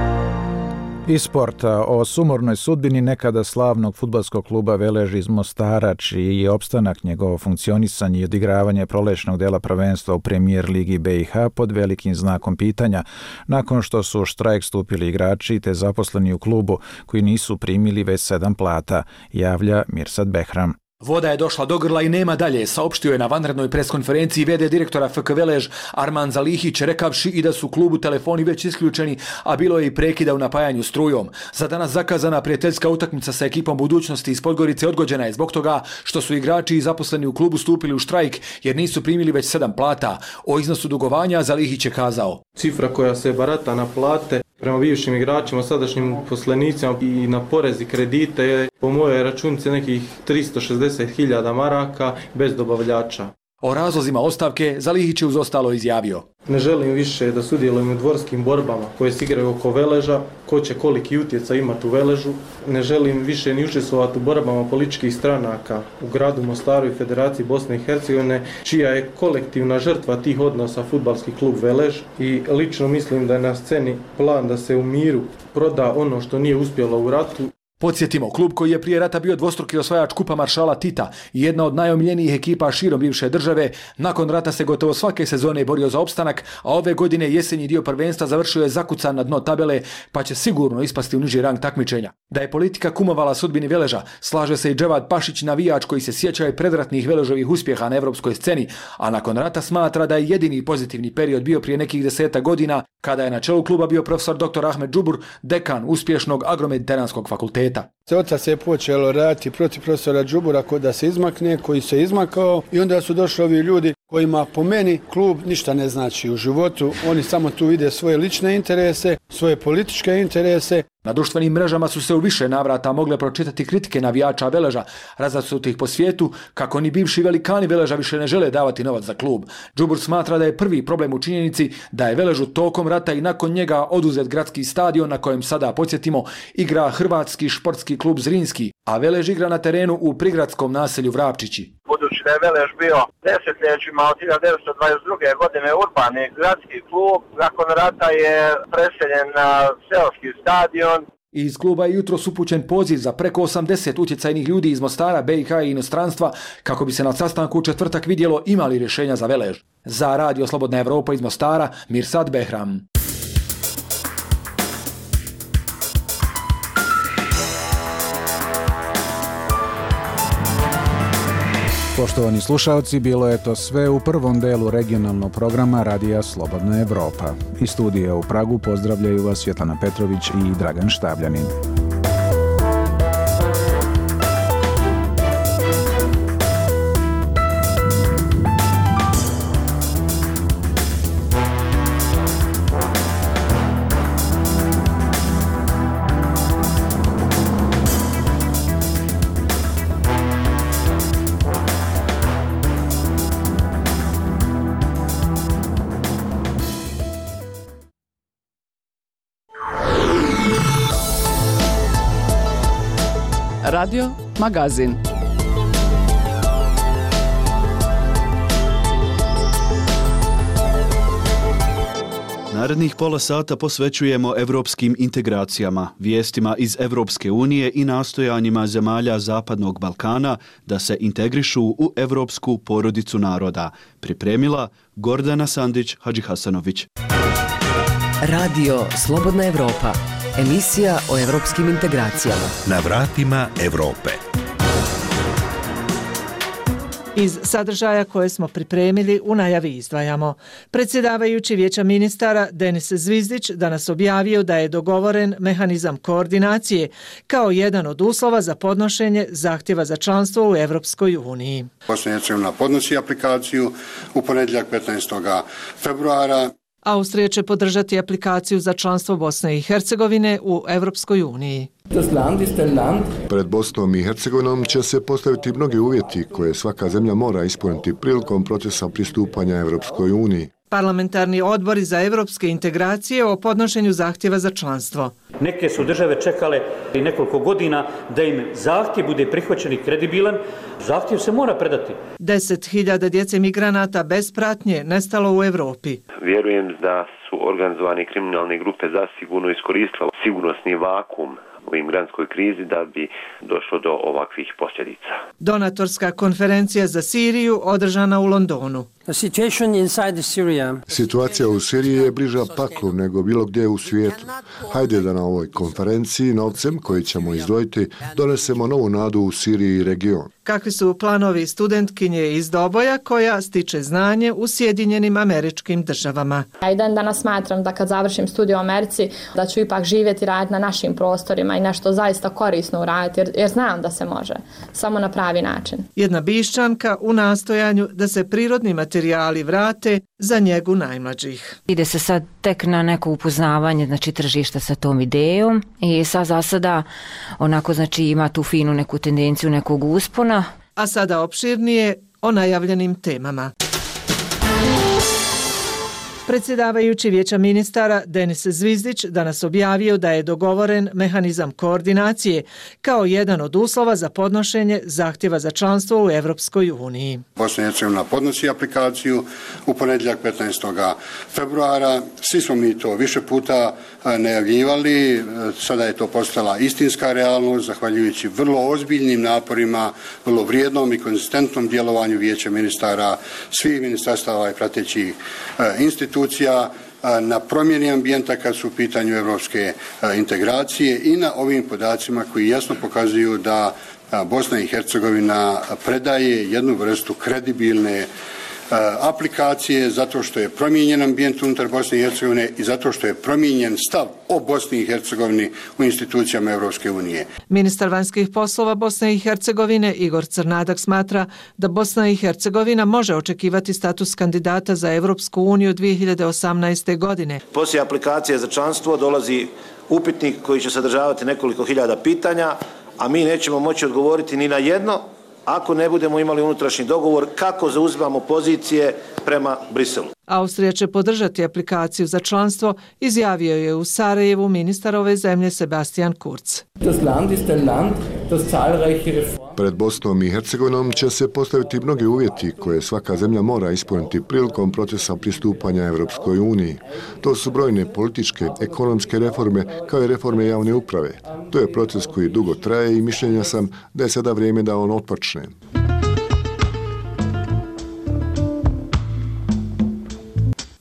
Iz sporta o sumornoj sudbini nekada slavnog fudbalskog kluba Velež iz Mostara, čiji je opstanak, njegovo funkcionisanje i odigravanje prolećnog dela prvenstva u Premijer Ligi be i ha pod velikim znakom pitanja, nakon što su u štrajk stupili igrači te zaposleni u klubu koji nisu primili već sedam plata, javlja Mirsad Behram. Voda je došla do grla i nema dalje, saopštio je na vanrednoj preskonferenciji ve de direktora ef ke Velež Arman Zalihić, rekavši i da su klubu telefoni već isključeni, a bilo je i prekida u napajanju strujom. Za danas zakazana prijateljska utakmica sa ekipom Budućnosti iz Podgorice odgođena je zbog toga što su igrači i zaposleni u klubu stupili u štrajk jer nisu primili već sedam plata. O iznosu dugovanja Zalihić je kazao: Cifra koja se barata na plate prema bivšim igračima, sadašnjim poslenicima i na porezi kredite je po mojoj računici nekih tristo šezdeset hiljada maraka bez dobavljača. O razlozima ostavke Zalihić je uz ostalo izjavio: Ne želim više da sudjelujem u dvorskim borbama koje se igraju oko Veleža, ko će koliki utjecaj imati u Veležu. Ne želim više ni učestvovati u borbama političkih stranaka u gradu Mostaru i Federaciji Bosne i Hercegovine, čija je kolektivna žrtva tih odnosa fudbalski klub Velež. I lično mislim da je na sceni plan da se u miru proda ono što nije uspjelo u ratu. Podsjetimo, klub koji je prije rata bio dvostruki osvajač kupa maršala Tita i jedna od najomiljenijih ekipa širom bivše države, nakon rata se gotovo svake sezone borio za opstanak, a ove godine jesenji dio prvenstva završio je zakucan na dno tabele, pa će sigurno ispasti u niži rang takmičenja. Da je politika kumovala sudbini Veleža, slaže se i Dževad Pašić, navijač koji se sjeća i predratnih Veležovih uspjeha na evropskoj sceni, a nakon rata smatra da je jedini pozitivni period bio prije nekih deseta godina, kada je na čelu kluba bio profesor doktor Ahmed Džubur, dekan uspješnog agromediteranskog fakulteta. Od se je počelo raditi protiv profesora Džubura ko da se izmakne, koji se izmakao, i onda su došli ovi ljudi kojima po meni klub ništa ne znači u životu. Oni samo tu vide svoje lične interese, svoje političke interese. Na društvenim mrežama su se u više navrata mogle pročitati kritike navijača Veleža, razasutih po svijetu, kako ni bivši velikani Veleža više ne žele davati novac za klub. Džubur smatra da je prvi problem u činjenici da je Veležu tokom rata i nakon njega oduzet gradski stadion na kojem sada, podsjetimo, igra Hrvatski športski klub Zrinski, a Velež igra na terenu u prigradskom naselju Vrapčići. Budući da je Velež bio desetljećima od hiljadu devetsto dvadeset druge godine urbani gradski klub, nakon rata je preseljen na seoski stadion. Iz kluba je jutros upućen poziv za preko osamdeset utjecajnih ljudi iz Mostara, be i ha i inostranstva kako bi se na sastanku u četvrtak vidjelo ima li rješenja za Velež. Za radio Slobodna Evropa iz Mostara, Mirsad Behram. Poštovani slušalci, bilo je to sve u prvom delu regionalnog programa Radija Slobodna Evropa. Iz studija u Pragu pozdravljaju vas Svetlana Petrović i Dragan Štabljanin. Radio Magazin. Narednih pola sata posvećujemo evropskim integracijama, vijestima iz Evropske unije i nastojanjima zemalja Zapadnog Balkana da se integrišu u evropsku porodicu naroda. Pripremila Gordana Sandić-Hadžihasanović. Radio Slobodna Evropa. Emisija o evropskim integracijama. Na vratima Evrope. Iz sadržaja koje smo pripremili u najavi izdvajamo. Predsjedavajući Vijeća ministara Denis Zvizdić danas objavio da je dogovoren mehanizam koordinacije kao jedan od uslova za podnošenje zahtjeva za članstvo u Evropskoj uniji. Bosna i Hercegovina podnosi aplikaciju u ponedjeljak petnaestog februara. Austrija će podržati aplikaciju za članstvo Bosne i Hercegovine u Evropskoj uniji. Pred Bosnom i Hercegovinom će se postaviti mnogi uvjeti koje svaka zemlja mora ispuniti prilikom procesa pristupanja Evropskoj uniji. Parlamentarni odbori za evropske integracije o podnošenju zahtjeva za članstvo. Neke su države čekale i nekoliko godina da im zahtjev bude prihvaćen i kredibilan. Zahtjev se mora predati. Deset hiljada djece migranata bez pratnje nestalo u Evropi. Vjerujem da su organizovane kriminalne grupe zasigurno iskoristile sigurnosni vakum u imigrantskoj krizi da bi došlo do ovakvih posljedica. Donatorska konferencija za Siriju održana u Londonu. Situacija u Siriji je bliža paklu nego bilo gdje u svijetu. Hajde da na ovoj konferenciji novcem koji ćemo izdvojiti donesemo novu nadu u Siriji i region. Kakvi su planovi studentkinje iz Doboja koja stiče znanje u Sjedinjenim Američkim Državama? Ja i dan danas smatram da kad završim studij u Americi da ću ipak živjeti i raditi na našim prostorima i nešto zaista korisno uraditi jer, jer znam da se može, samo na pravi način. Jedna Bišćanka u nastojanju da se prirodni materijali vrate za njegu najmlađih. Ide se sad tek na neko upoznavanje, znači tržišta sa tom idejom i sad za sada onako znači ima tu finu neku tendenciju nekog uspona. A sada opširnije o najavljenim temama. Predsjedavajući Vijeća ministara Denis Zvizdić danas objavio da je dogovoren mehanizam koordinacije kao jedan od uslova za podnošenje zahtjeva za članstvo u Evropskoj uniji. Bosna i Hercegovina podnosi aplikaciju u ponedjeljak petnaestog februara. Svi smo mi to više puta najavljivali. Sada je to postala istinska realnost zahvaljujući vrlo ozbiljnim naporima, vrlo vrijednom i konzistentnom djelovanju Vijeća ministara, svih ministarstava i pratećih institucija na promjeni ambijenta kad su u pitanju evropske integracije i na ovim podacima koji jasno pokazuju da Bosna i Hercegovina predaje jednu vrstu kredibilne aplikacije zato što je promijenjen ambijent unutar Bosne i Hercegovine i zato što je promijenjen stav o Bosni i Hercegovini u institucijama Evropske unije. Ministar vanjskih poslova Bosne i Hercegovine Igor Crnadak smatra da Bosna i Hercegovina može očekivati status kandidata za Evropsku uniju dvije hiljade osamnaeste. godine. Poslije aplikacije za članstvo dolazi upitnik koji će sadržavati nekoliko hiljada pitanja, a mi nećemo moći odgovoriti ni na jedno ako ne budemo imali unutrašnji dogovor kako zauzimamo pozicije prema Briselu. Austrija će podržati aplikaciju za članstvo, izjavio je u Sarajevu ministar ove zemlje Sebastian Kurz. Pred Bosnom i Hercegovinom će se postaviti mnogi uvjeti koje svaka zemlja mora ispuniti prilikom procesa pristupanja Evropskoj uniji. To su brojne političke, ekonomske reforme kao i reforme javne uprave. To je proces koji dugo traje i mišljenja sam da je sada vrijeme da on otpočne. U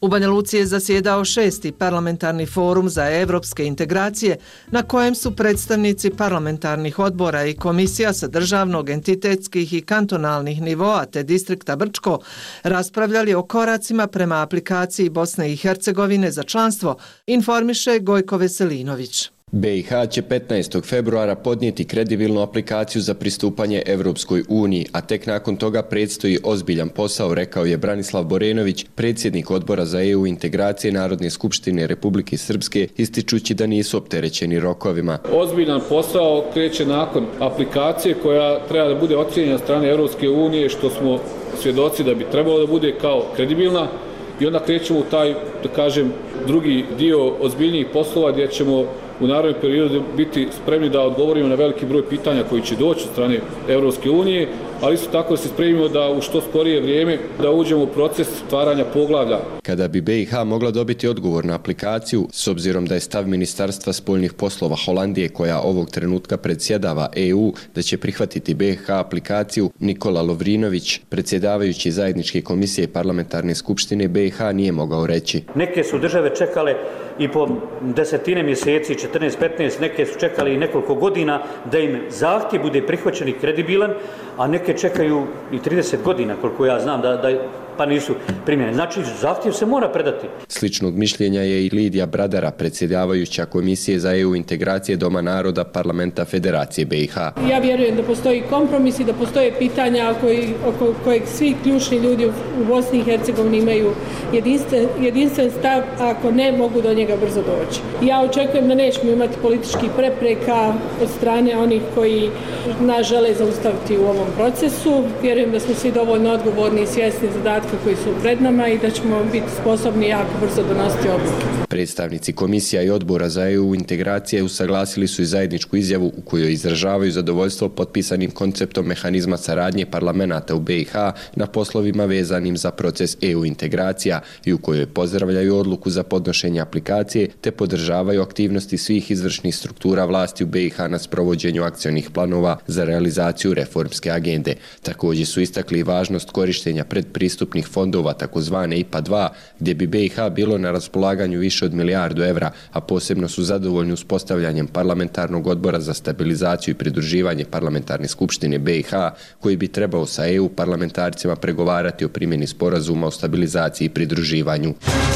U Banja Luci je zasjedao šesti parlamentarni forum za evropske integracije na kojem su predstavnici parlamentarnih odbora i komisija sa državnog, entitetskih i kantonalnih nivoa te distrikta Brčko raspravljali o koracima prema aplikaciji Bosne i Hercegovine za članstvo, informiše Gojko Veselinović. B i H će petnaestog februara podnijeti kredibilnu aplikaciju za pristupanje Evropskoj uniji, a tek nakon toga predstoji ozbiljan posao, rekao je Branislav Borenović, predsjednik odbora za E U integracije Narodne skupštine Republike Srpske, ističući da nisu opterećeni rokovima. Ozbiljan posao kreće nakon aplikacije koja treba da bude ocijenjena od strane Evropske unije, što smo svjedoci da bi trebalo da bude kao kredibilna, i onda krećemo u taj, da kažem, drugi dio ozbiljnijih poslova gdje ćemo u narednom periodu biti spremni da odgovorimo na veliki broj pitanja koji će doći od strane Evropske unije, ali isto tako da se spremimo da u što skorije vrijeme da uđemo u proces stvaranja poglavlja. Kada bi B i H mogla dobiti odgovor na aplikaciju, s obzirom da je stav Ministarstva spoljnih poslova Holandije, koja ovog trenutka predsjedava E U, da će prihvatiti B i H aplikaciju, Nikola Lovrinović, predsjedavajući zajedničke komisije parlamentarne skupštine B i H, nije mogao reći. Neke su države čekale i po desetine mjeseci, četrnaest petnaest, neke su čekali i nekoliko godina da im zahtjev bude prihvaćen i kredibilan, a neke čekaju i trideset godina, koliko ja znam, da, da pa nisu primjene. Znači, zahtjev se mora predati. Sličnog mišljenja je i Lidija Bradara, predsjedavajuća Komisije za E U integracije Doma naroda Parlamenta Federacije B i H. Ja vjerujem da postoji kompromis i da postoje pitanja koji, oko kojeg svi ključni ljudi u Bosni i Hercegovini imaju jedinstven, jedinstven stav, a ako ne, mogu do njega brzo doći. Ja očekujem da nećemo imati političkih prepreka od strane onih koji nas žele zaustaviti u ovom procesu. Vjerujem da smo svi dovoljno odgovorni i svjesni zadatka koji su pred nama i da ćemo biti sposobni jako brzo donositi odluke. Predstavnici komisija i odbora za E U integracije usaglasili su i zajedničku izjavu u kojoj izražavaju zadovoljstvo potpisanim konceptom mehanizma saradnje parlamenata u B i H na poslovima vezanim za proces E U integracija i u kojoj pozdravljaju odluku za podnošenje aplikacije te podržavaju aktivnosti svih izvršnih struktura vlasti u B i H na sprovođenju akcionih planova za realizaciju reformske agende. Također su istakli važnost korištenja predpristupnih fondova takozvane I P A dva, gdje bi B i H bilo na raspolaganju više od milijardu evra, a posebno su zadovoljni uspostavljanjem parlamentarnog odbora za stabilizaciju i pridruživanje parlamentarne skupštine B i H, koji bi trebao sa E U parlamentarcima pregovarati o primjeni sporazuma o stabilizaciji i pridruživanju.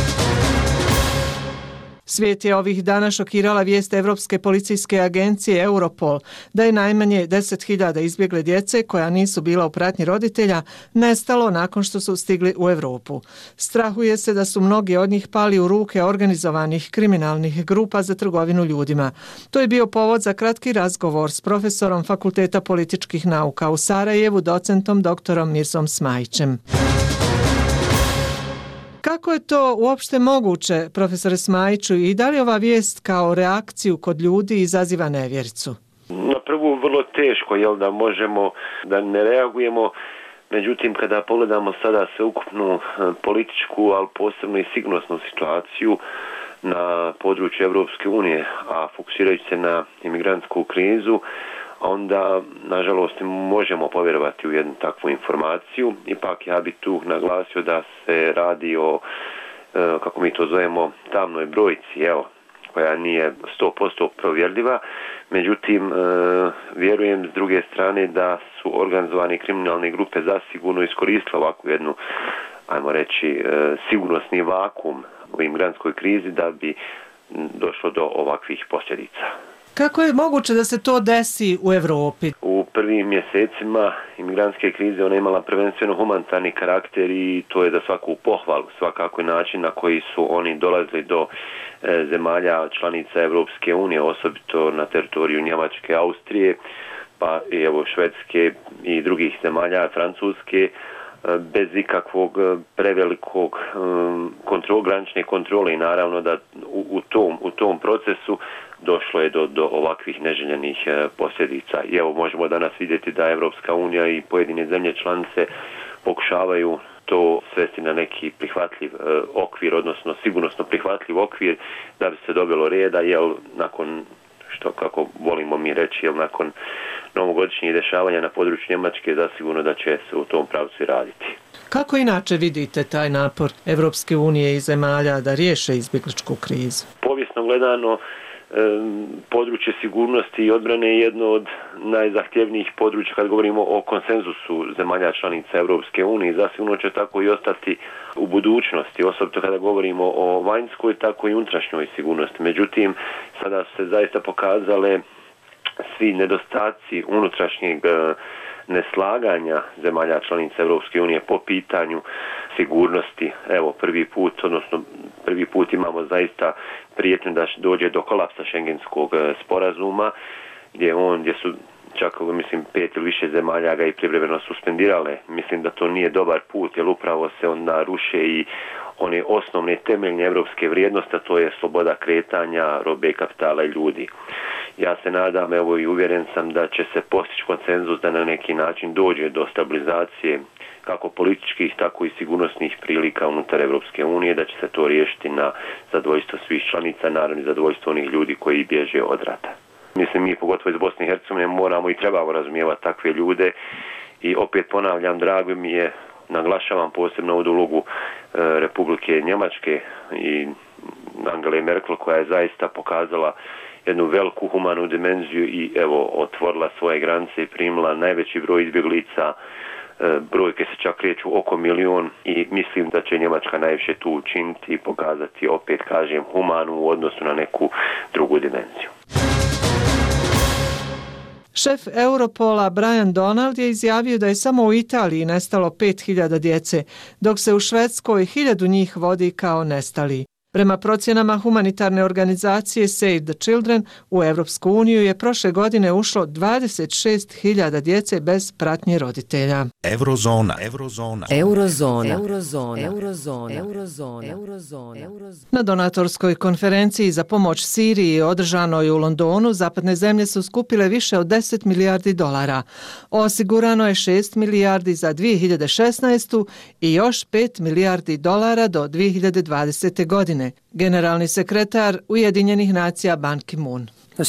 Svijet je ovih dana šokirala vijest Evropske policijske agencije Europol da je najmanje deset hiljada izbjegle djece koja nisu bila u pratnji roditelja nestalo nakon što su stigli u Europu. Strahuje se da su mnogi od njih pali u ruke organizovanih kriminalnih grupa za trgovinu ljudima. To je bio povod za kratki razgovor s profesorom Fakulteta političkih nauka u Sarajevu, docentom doktorom Mirsom Smajićem. Kako je to uopšte moguće, profesore Smajiću, i da li ova vijest kao reakciju kod ljudi izaziva nevjericu? Na prvu vrlo teško, jel, da možemo da ne reagujemo, međutim kada pogledamo sada sveukupnu političku, ali posebno i sigurnosnu situaciju na području Evropske unije, a fokusirajući se na imigrantsku krizu, onda, nažalost, možemo povjerovati u jednu takvu informaciju. Ipak ja bih tu naglasio da se radi o, kako mi to zovemo, tamnoj brojci, evo, koja nije sto posto provjerljiva. Međutim, vjerujem s druge strane da su organizovane kriminalne grupe zasigurno iskoristile ovakvu jednu, ajmo reći, sigurnosni vakum u imigrantskoj krizi da bi došlo do ovakvih posljedica. Kako je moguće da se to desi u Europi? U prvim mjesecima imigrantske krize ona je imala prvenstveno humanitarni karakter i to je za svaku pohvalu, svakako način na koji su oni dolazili do e, zemalja članica Evropske unije, osobito na teritoriju Njemačke, Austrije, pa i evo Švedske i drugih zemalja, Francuske, bez ikakvog prevelikog kontrol, granične kontrole i naravno da u, u, tom, u tom procesu došlo je do, do ovakvih neželjenih posljedica. I evo možemo danas vidjeti da Evropska unija i pojedine zemlje članice pokušavaju to svesti na neki prihvatljiv okvir, odnosno sigurnosno prihvatljiv okvir da bi se dobilo reda, jel nakon što, kako volimo mi reći, jel nakon novogodišnjih dešavanja na području Njemačke zasigurno da će se u tom pravcu i raditi. Kako inače vidite taj napor Evropske unije i zemalja da riješe izbjegličku krizu? Povijesno gledano, područje sigurnosti i odbrane je jedno od najzahtjevnijih područja kad govorimo o konsenzusu zemalja članica Europske unije. Zasigurno će tako i ostati u budućnosti, osobito kada govorimo o vanjskoj, tako i unutrašnjoj sigurnosti. Međutim, sada su se zaista pokazale svi nedostaci unutrašnjeg neslaganja zemalja članica Europske unije po pitanju sigurnosti. Evo, prvi put, odnosno prvi put imamo zaista prijetnju da dođe do kolapsa šengenskog sporazuma, gdje on, gdje su čak, mislim, pet ili više zemalja ga i privremeno suspendirale. Mislim da to nije dobar put, jer upravo se onda ruše i one osnovne temeljne evropske vrijednosti, a to je sloboda kretanja, robe, kapitala i ljudi. Ja se nadam, evo i uvjeren sam da će se postići konsenzus da na neki način dođe do stabilizacije kako političkih, tako i sigurnosnih prilika unutar Evropske unije, da će se to riješiti na zadovoljstvo svih članica, naravno i zadovoljstvo onih ljudi koji bježe od rata. Mislim, mi pogotovo iz Bosne i Hercegovine moramo i trebamo razumijevati takve ljude i opet ponavljam, drago mi je, naglašavam posebno ovu ulogu e, Republike Njemačke i Angele Merkel, koja je zaista pokazala jednu veliku humanu dimenziju i evo otvorila svoje granice i primila najveći broj izbjeglica. E, brojke se čak kreću oko milion i mislim da će Njemačka najviše tu učiniti i pokazati, opet kažem, humanu u odnosu na neku drugu dimenziju. Šef Europola Brian Donald je izjavio da je samo u Italiji nestalo pet hiljada djece, dok se u Švedskoj hiljadu njih vodi kao nestali. Prema procjenama humanitarne organizacije Save the Children, u Evropsku uniju je prošle godine ušlo dvadeset šest hiljada djece bez pratnje roditelja. Eurozona. Eurozona. Eurozona. Eurozona. Eurozona. Eurozona. Eurozona. Na donatorskoj konferenciji za pomoć Siriji održanoj u Londonu, zapadne zemlje su skupile više od deset milijardi dolara. Osigurano je šest milijardi za dvije hiljade šesnaestu. i još pet milijardi dolara do dvije hiljade dvadesete. godine. Generalni sekretar Ujedinjenih nacija Ban Ki-moon.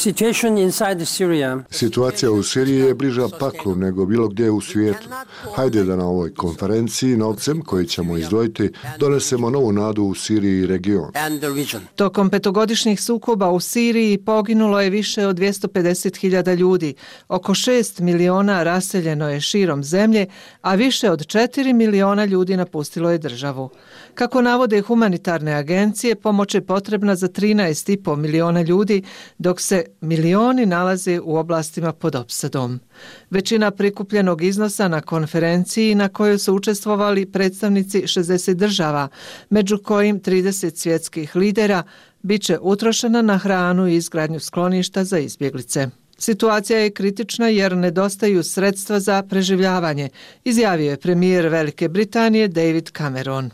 Situacija u Siriji je bliža paklu nego bilo gdje u svijetu. Hajde da na ovoj konferenciji novcem koji ćemo izdvojiti donesemo novu nadu u Siriji i region. Tokom petogodišnjih sukoba u Siriji poginulo je više od dvjesto pedeset hiljada ljudi. Oko šest miliona raseljeno je širom zemlje, a više od četiri miliona ljudi napustilo je državu. Kako navode humanitarne agencije, pomoć je potrebna za trinaest i po miliona ljudi, dok se milioni nalaze u oblastima pod opsadom. Većina prikupljenog iznosa na konferenciji na kojoj su učestvovali predstavnici šezdeset država, među kojim trideset svjetskih lidera, bit će utrošena na hranu i izgradnju skloništa za izbjeglice. Situacija je kritična jer nedostaju sredstva za preživljavanje, izjavio je premijer Velike Britanije David Cameron.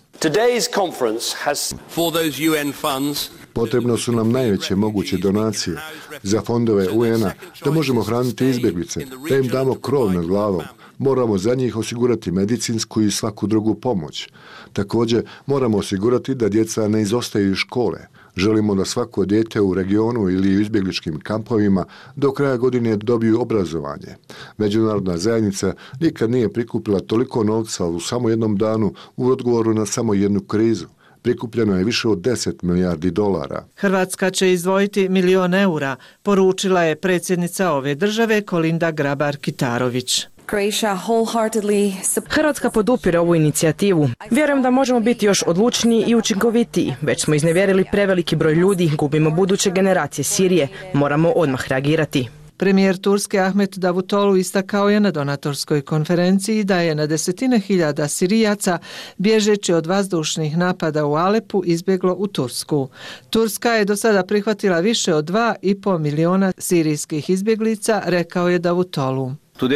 Potrebno su nam najveće moguće donacije za fondove U N-a da možemo hraniti izbjeglice, da im damo krov nad glavom. Moramo za njih osigurati medicinsku i svaku drugu pomoć. Također moramo osigurati da djeca ne izostaju iz škole. Želimo da svako dijete u regionu ili u izbjegličkim kampovima do kraja godine dobiju obrazovanje. Međunarodna zajednica nikad nije prikupila toliko novca u samo jednom danu u odgovoru na samo jednu krizu. Prikupljeno je više od deset milijardi dolara. Hrvatska će izdvojiti milion eura, poručila je predsjednica ove države Kolinda Grabar-Kitarović. Hrvatska podupire ovu inicijativu. Vjerujem da možemo biti još odlučniji i učinkovitiji. Već smo iznevjerili preveliki broj ljudi, gubimo buduće generacije Sirije. Moramo odmah reagirati. Premijer Turske Ahmet Davutolu istakao je na donatorskoj konferenciji da je na desetine hiljada Sirijaca bježeći od vazdušnih napada u Alepu izbjeglo u Tursku. Turska je do sada prihvatila više od dva i pol miliona sirijskih izbjeglica, rekao je Davutolu.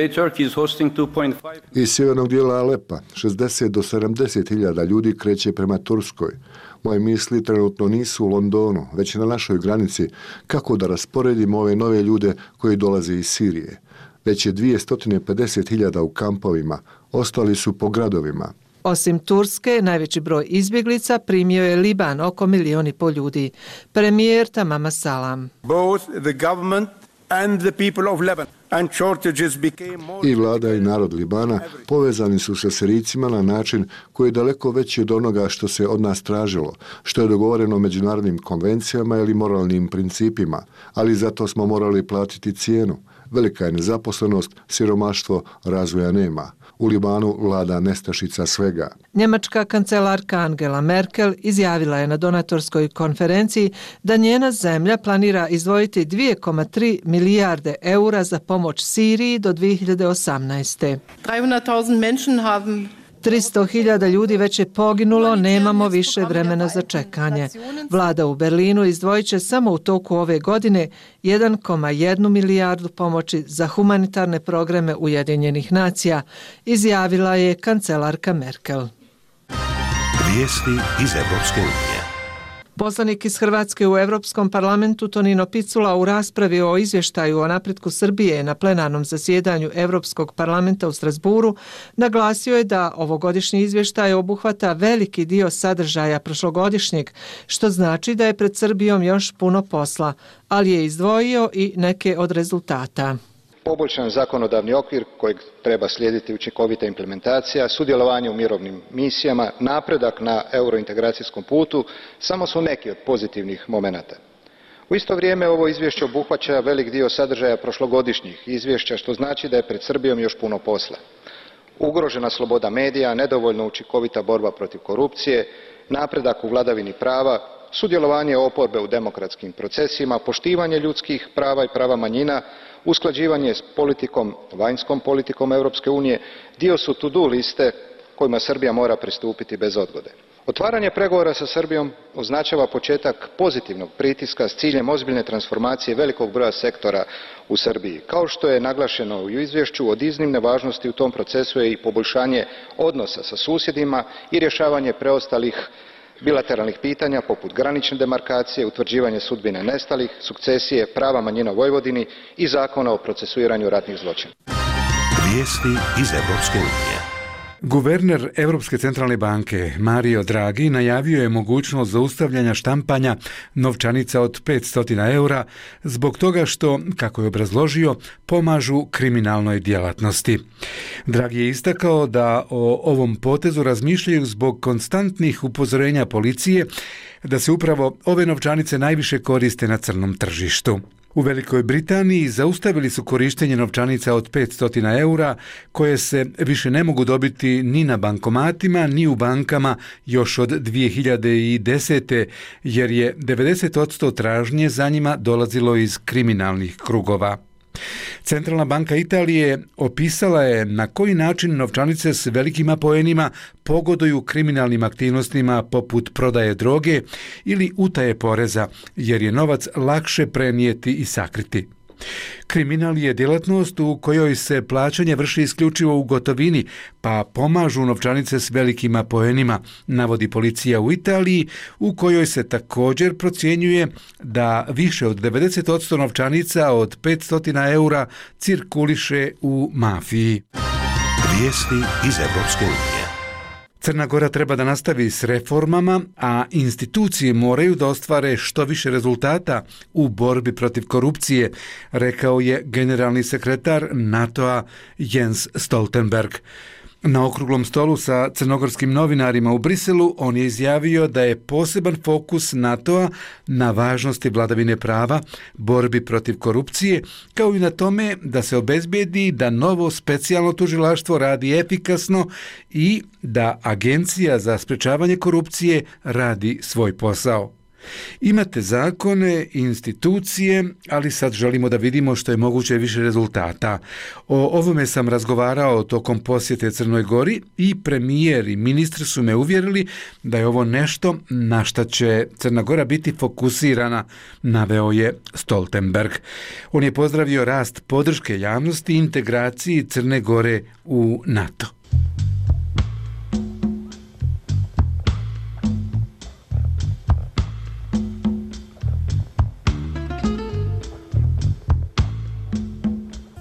Iz sjevernog dijela Alepa šezdeset do sedamdeset hiljada ljudi kreće prema Turskoj. Moje misli trenutno nisu u Londonu, već na našoj granici, kako da rasporedimo ove nove ljude koji dolaze iz Sirije. Već je dvjesto pedeset hiljada u kampovima, ostali su po gradovima. Osim Turske, najveći broj izbjeglica primio je Liban, oko milion i pol ljudi. Premijer Tamama Salam. Both the government and the people of Lebanon. And shortages became more... I vlada i narod Libana povezani su sa Sirijcima na način koji je daleko veći od onoga što se od nas tražilo, što je dogovoreno međunarodnim konvencijama ili moralnim principima, ali zato smo morali platiti cijenu. Velika je nezaposlenost, siromaštvo, razvoja nema. U Libanu vlada nestašica svega. Njemačka kancelarka Angela Merkel izjavila je na donatorskoj konferenciji da njena zemlja planira izdvojiti dvije zarez tri milijarde eura za pomoć Siriji do dvije hiljade osamnaeste. tristo hiljada ljudi već je poginulo, nemamo više vremena za čekanje. Vlada u Berlinu izdvojit će samo u toku ove godine jedan zarez jedna milijardu pomoći za humanitarne programe Ujedinjenih nacija, izjavila je kancelarka Merkel. Vijesti iz Evropske unije. Poslanik iz Hrvatske u Europskom parlamentu Tonino Picula u raspravi o izvještaju o napretku Srbije na plenarnom zasjedanju Europskog parlamenta u Strasburu naglasio je da ovogodišnji izvještaj obuhvata veliki dio sadržaja prošlogodišnjeg, što znači da je pred Srbijom još puno posla, ali je izdvojio i neke od rezultata. Poboljšan zakonodavni okvir kojeg treba slijediti učinkovita implementacija, sudjelovanje u mirovnim misijama, napredak na eurointegracijskom putu samo su neki od pozitivnih momenata. U isto vrijeme ovo izvješće obuhvaća velik dio sadržaja prošlogodišnjih izvješća, što znači da je pred Srbijom još puno posla. Ugrožena sloboda medija, nedovoljno učinkovita borba protiv korupcije, napredak u vladavini prava, sudjelovanje oporbe u demokratskim procesima, poštivanje ljudskih prava i prava manjina, usklađivanje s politikom, vanjskom politikom Europske unije, dio su to-do liste kojima Srbija mora pristupiti bez odgode. Otvaranje pregovora sa Srbijom označava početak pozitivnog pritiska s ciljem ozbiljne transformacije velikog broja sektora u Srbiji. Kao što je naglašeno u izvješću, od iznimne važnosti u tom procesu je i poboljšanje odnosa sa susjedima i rješavanje preostalih bilateralnih pitanja poput granične demarkacije, utvrđivanje sudbine nestalih, sukcesije, prava manjina u Vojvodini i zakona o procesuiranju ratnih zločina. Vijesti iz Evropske unije. Guverner Europske centralne banke Mario Draghi najavio je mogućnost zaustavljanja štampanja novčanica od petsto eura zbog toga što, kako je obrazložio, pomažu kriminalnoj djelatnosti. Draghi je istakao da o ovom potezu razmišljaju zbog konstantnih upozorenja policije da se upravo ove novčanice najviše koriste na crnom tržištu. U Velikoj Britaniji zaustavili su korištenje novčanica od petsto eura koje se više ne mogu dobiti ni na bankomatima ni u bankama još od dvije hiljade desete. jer je devedeset posto tražnje za njima dolazilo iz kriminalnih krugova. Centralna banka Italije opisala je na koji način novčanice s velikim apoenima pogoduju kriminalnim aktivnostima poput prodaje droge ili utaje poreza, jer je novac lakše prenijeti i sakriti. Kriminal je djelatnost u kojoj se plaćanje vrši isključivo u gotovini, pa pomažu novčanice s velikim apoenima, navodi policija u Italiji, u kojoj se također procjenjuje da više od devedeset posto novčanica od petsto eura cirkuliše u mafiji. Vijesti iz Evropske unije. Crna Gora treba da nastavi s reformama, a institucije moraju da ostvare što više rezultata u borbi protiv korupcije, rekao je generalni sekretar NATO-a Jens Stoltenberg. Na okruglom stolu sa crnogorskim novinarima u Briselu on je izjavio da je poseban fokus NATO-a na važnosti vladavine prava, borbi protiv korupcije, kao i na tome da se obezbedi da novo specijalno tužilaštvo radi efikasno i da Agencija za sprečavanje korupcije radi svoj posao. Imate zakone, institucije, ali sad želimo da vidimo što je moguće više rezultata. O ovome sam razgovarao tokom posjete Crnoj Gori i premijer i ministri su me uvjerili da je ovo nešto na šta će Crna Gora biti fokusirana, naveo je Stoltenberg. On je pozdravio rast podrške javnosti i integraciji Crne Gore u NATO.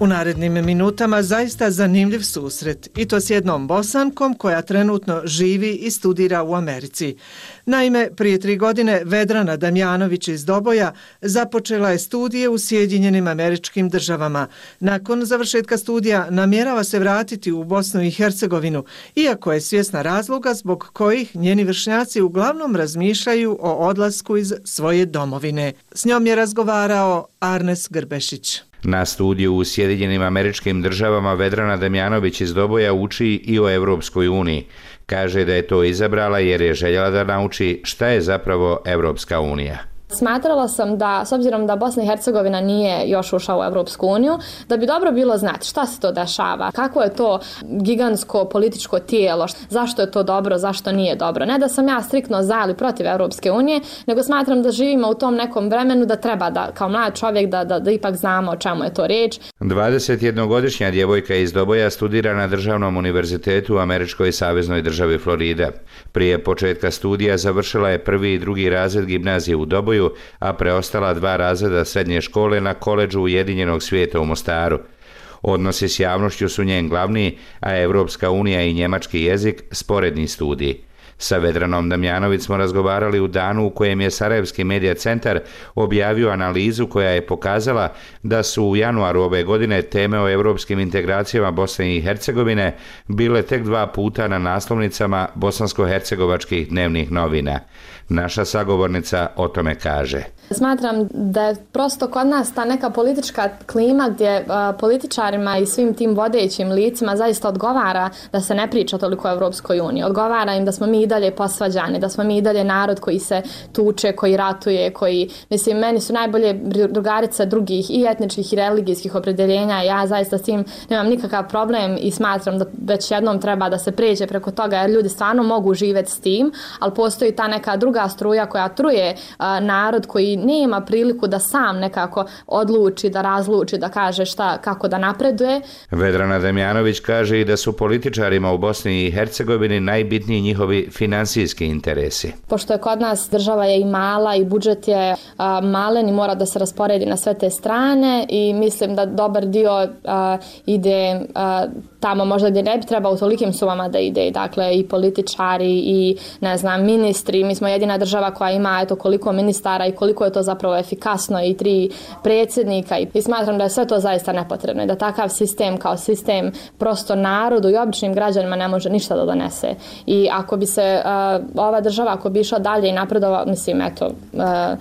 U narednim minutama zaista zanimljiv susret i to s jednom Bosankom koja trenutno živi i studira u Americi. Naime, prije tri godine Vedrana Damjanović iz Doboja započela je studije u Sjedinjenim Američkim Državama. Nakon završetka studija namjerava se vratiti u Bosnu i Hercegovinu, iako je svjesna razloga zbog kojih njeni vršnjaci uglavnom razmišljaju o odlasku iz svoje domovine. S njom je razgovarao Arnes Grbešić. Na studiju u Sjedinjenim Američkim Državama Vedrana Damjanović iz Doboja uči i o Evropskoj uniji. Kaže da je to izabrala jer je željela da nauči šta je zapravo Evropska unija. Smatrala sam da, s obzirom da Bosna i Hercegovina nije još ušla u Evropsku uniju, da bi dobro bilo znati šta se to dešava, kako je to gigantsko političko tijelo, zašto je to dobro, zašto nije dobro. Ne da sam ja striktno za ili protiv Evropske unije, nego smatram da živimo u tom nekom vremenu da treba da, kao mlad čovjek, da, da, da ipak znamo o čemu je to riječ. dvadesetjednogodišnja djevojka iz Doboja studira na Državnom univerzitetu u Američkoj saveznoj državi Florida. Prije početka studija završila je prvi i drugi razred gimnazije u Doboju, a preostala dva razreda srednje škole na koledžu Ujedinjenog svijeta u Mostaru. Odnosi s javnošću su njen glavni, a Evropska unija i njemački jezik sporedni studij. Sa Vedranom Damjanović smo razgovarali u danu u kojem je Sarajevski medija centar objavio analizu koja je pokazala da su u januaru ove godine teme o evropskim integracijama Bosne i Hercegovine bile tek dva puta na naslovnicama bosansko-hercegovačkih dnevnih novina. Naša sagovornica o tome kaže. Smatram da je prosto kod nas ta neka politička klima gdje a, političarima i svim tim vodećim licima zaista odgovara da se ne priča toliko o Evropskoj uniji. Odgovara im da smo mi i dalje posvađani, da smo mi i dalje narod koji se tuče, koji ratuje, koji, mislim, meni su najbolje drugarice drugih i etničkih i religijskih opredjeljenja. Ja zaista s tim nemam nikakav problem i smatram da već jednom treba da se pređe preko toga jer ljudi stvarno mogu živjeti s tim, ali postoji ta neka druga struja koja truje a, narod koji nema priliku da sam nekako odluči, da razluči, da kaže šta, kako da napreduje. Vedrana Damjanović kaže i da su političarima u Bosni i Hercegovini najbitniji njihovi finansijski interesi. Pošto je kod nas država je i mala i budžet je a, malen i mora da se rasporedi na sve te strane i mislim da dobar dio a, ide a, tamo možda gdje ne bi trebao u tolikim sumama da ide, dakle i političari i ne znam ministri. Mi smo jedina država koja ima eto koliko ministara i koliko je to zapravo efikasno i tri predsjednika i smatram da je sve to zaista nepotrebno i da takav sistem kao sistem prosto narodu i običnim građanima ne može ništa da donese. I ako bi se uh, ova država ako bi išla dalje i napredovala, mislim eto uh,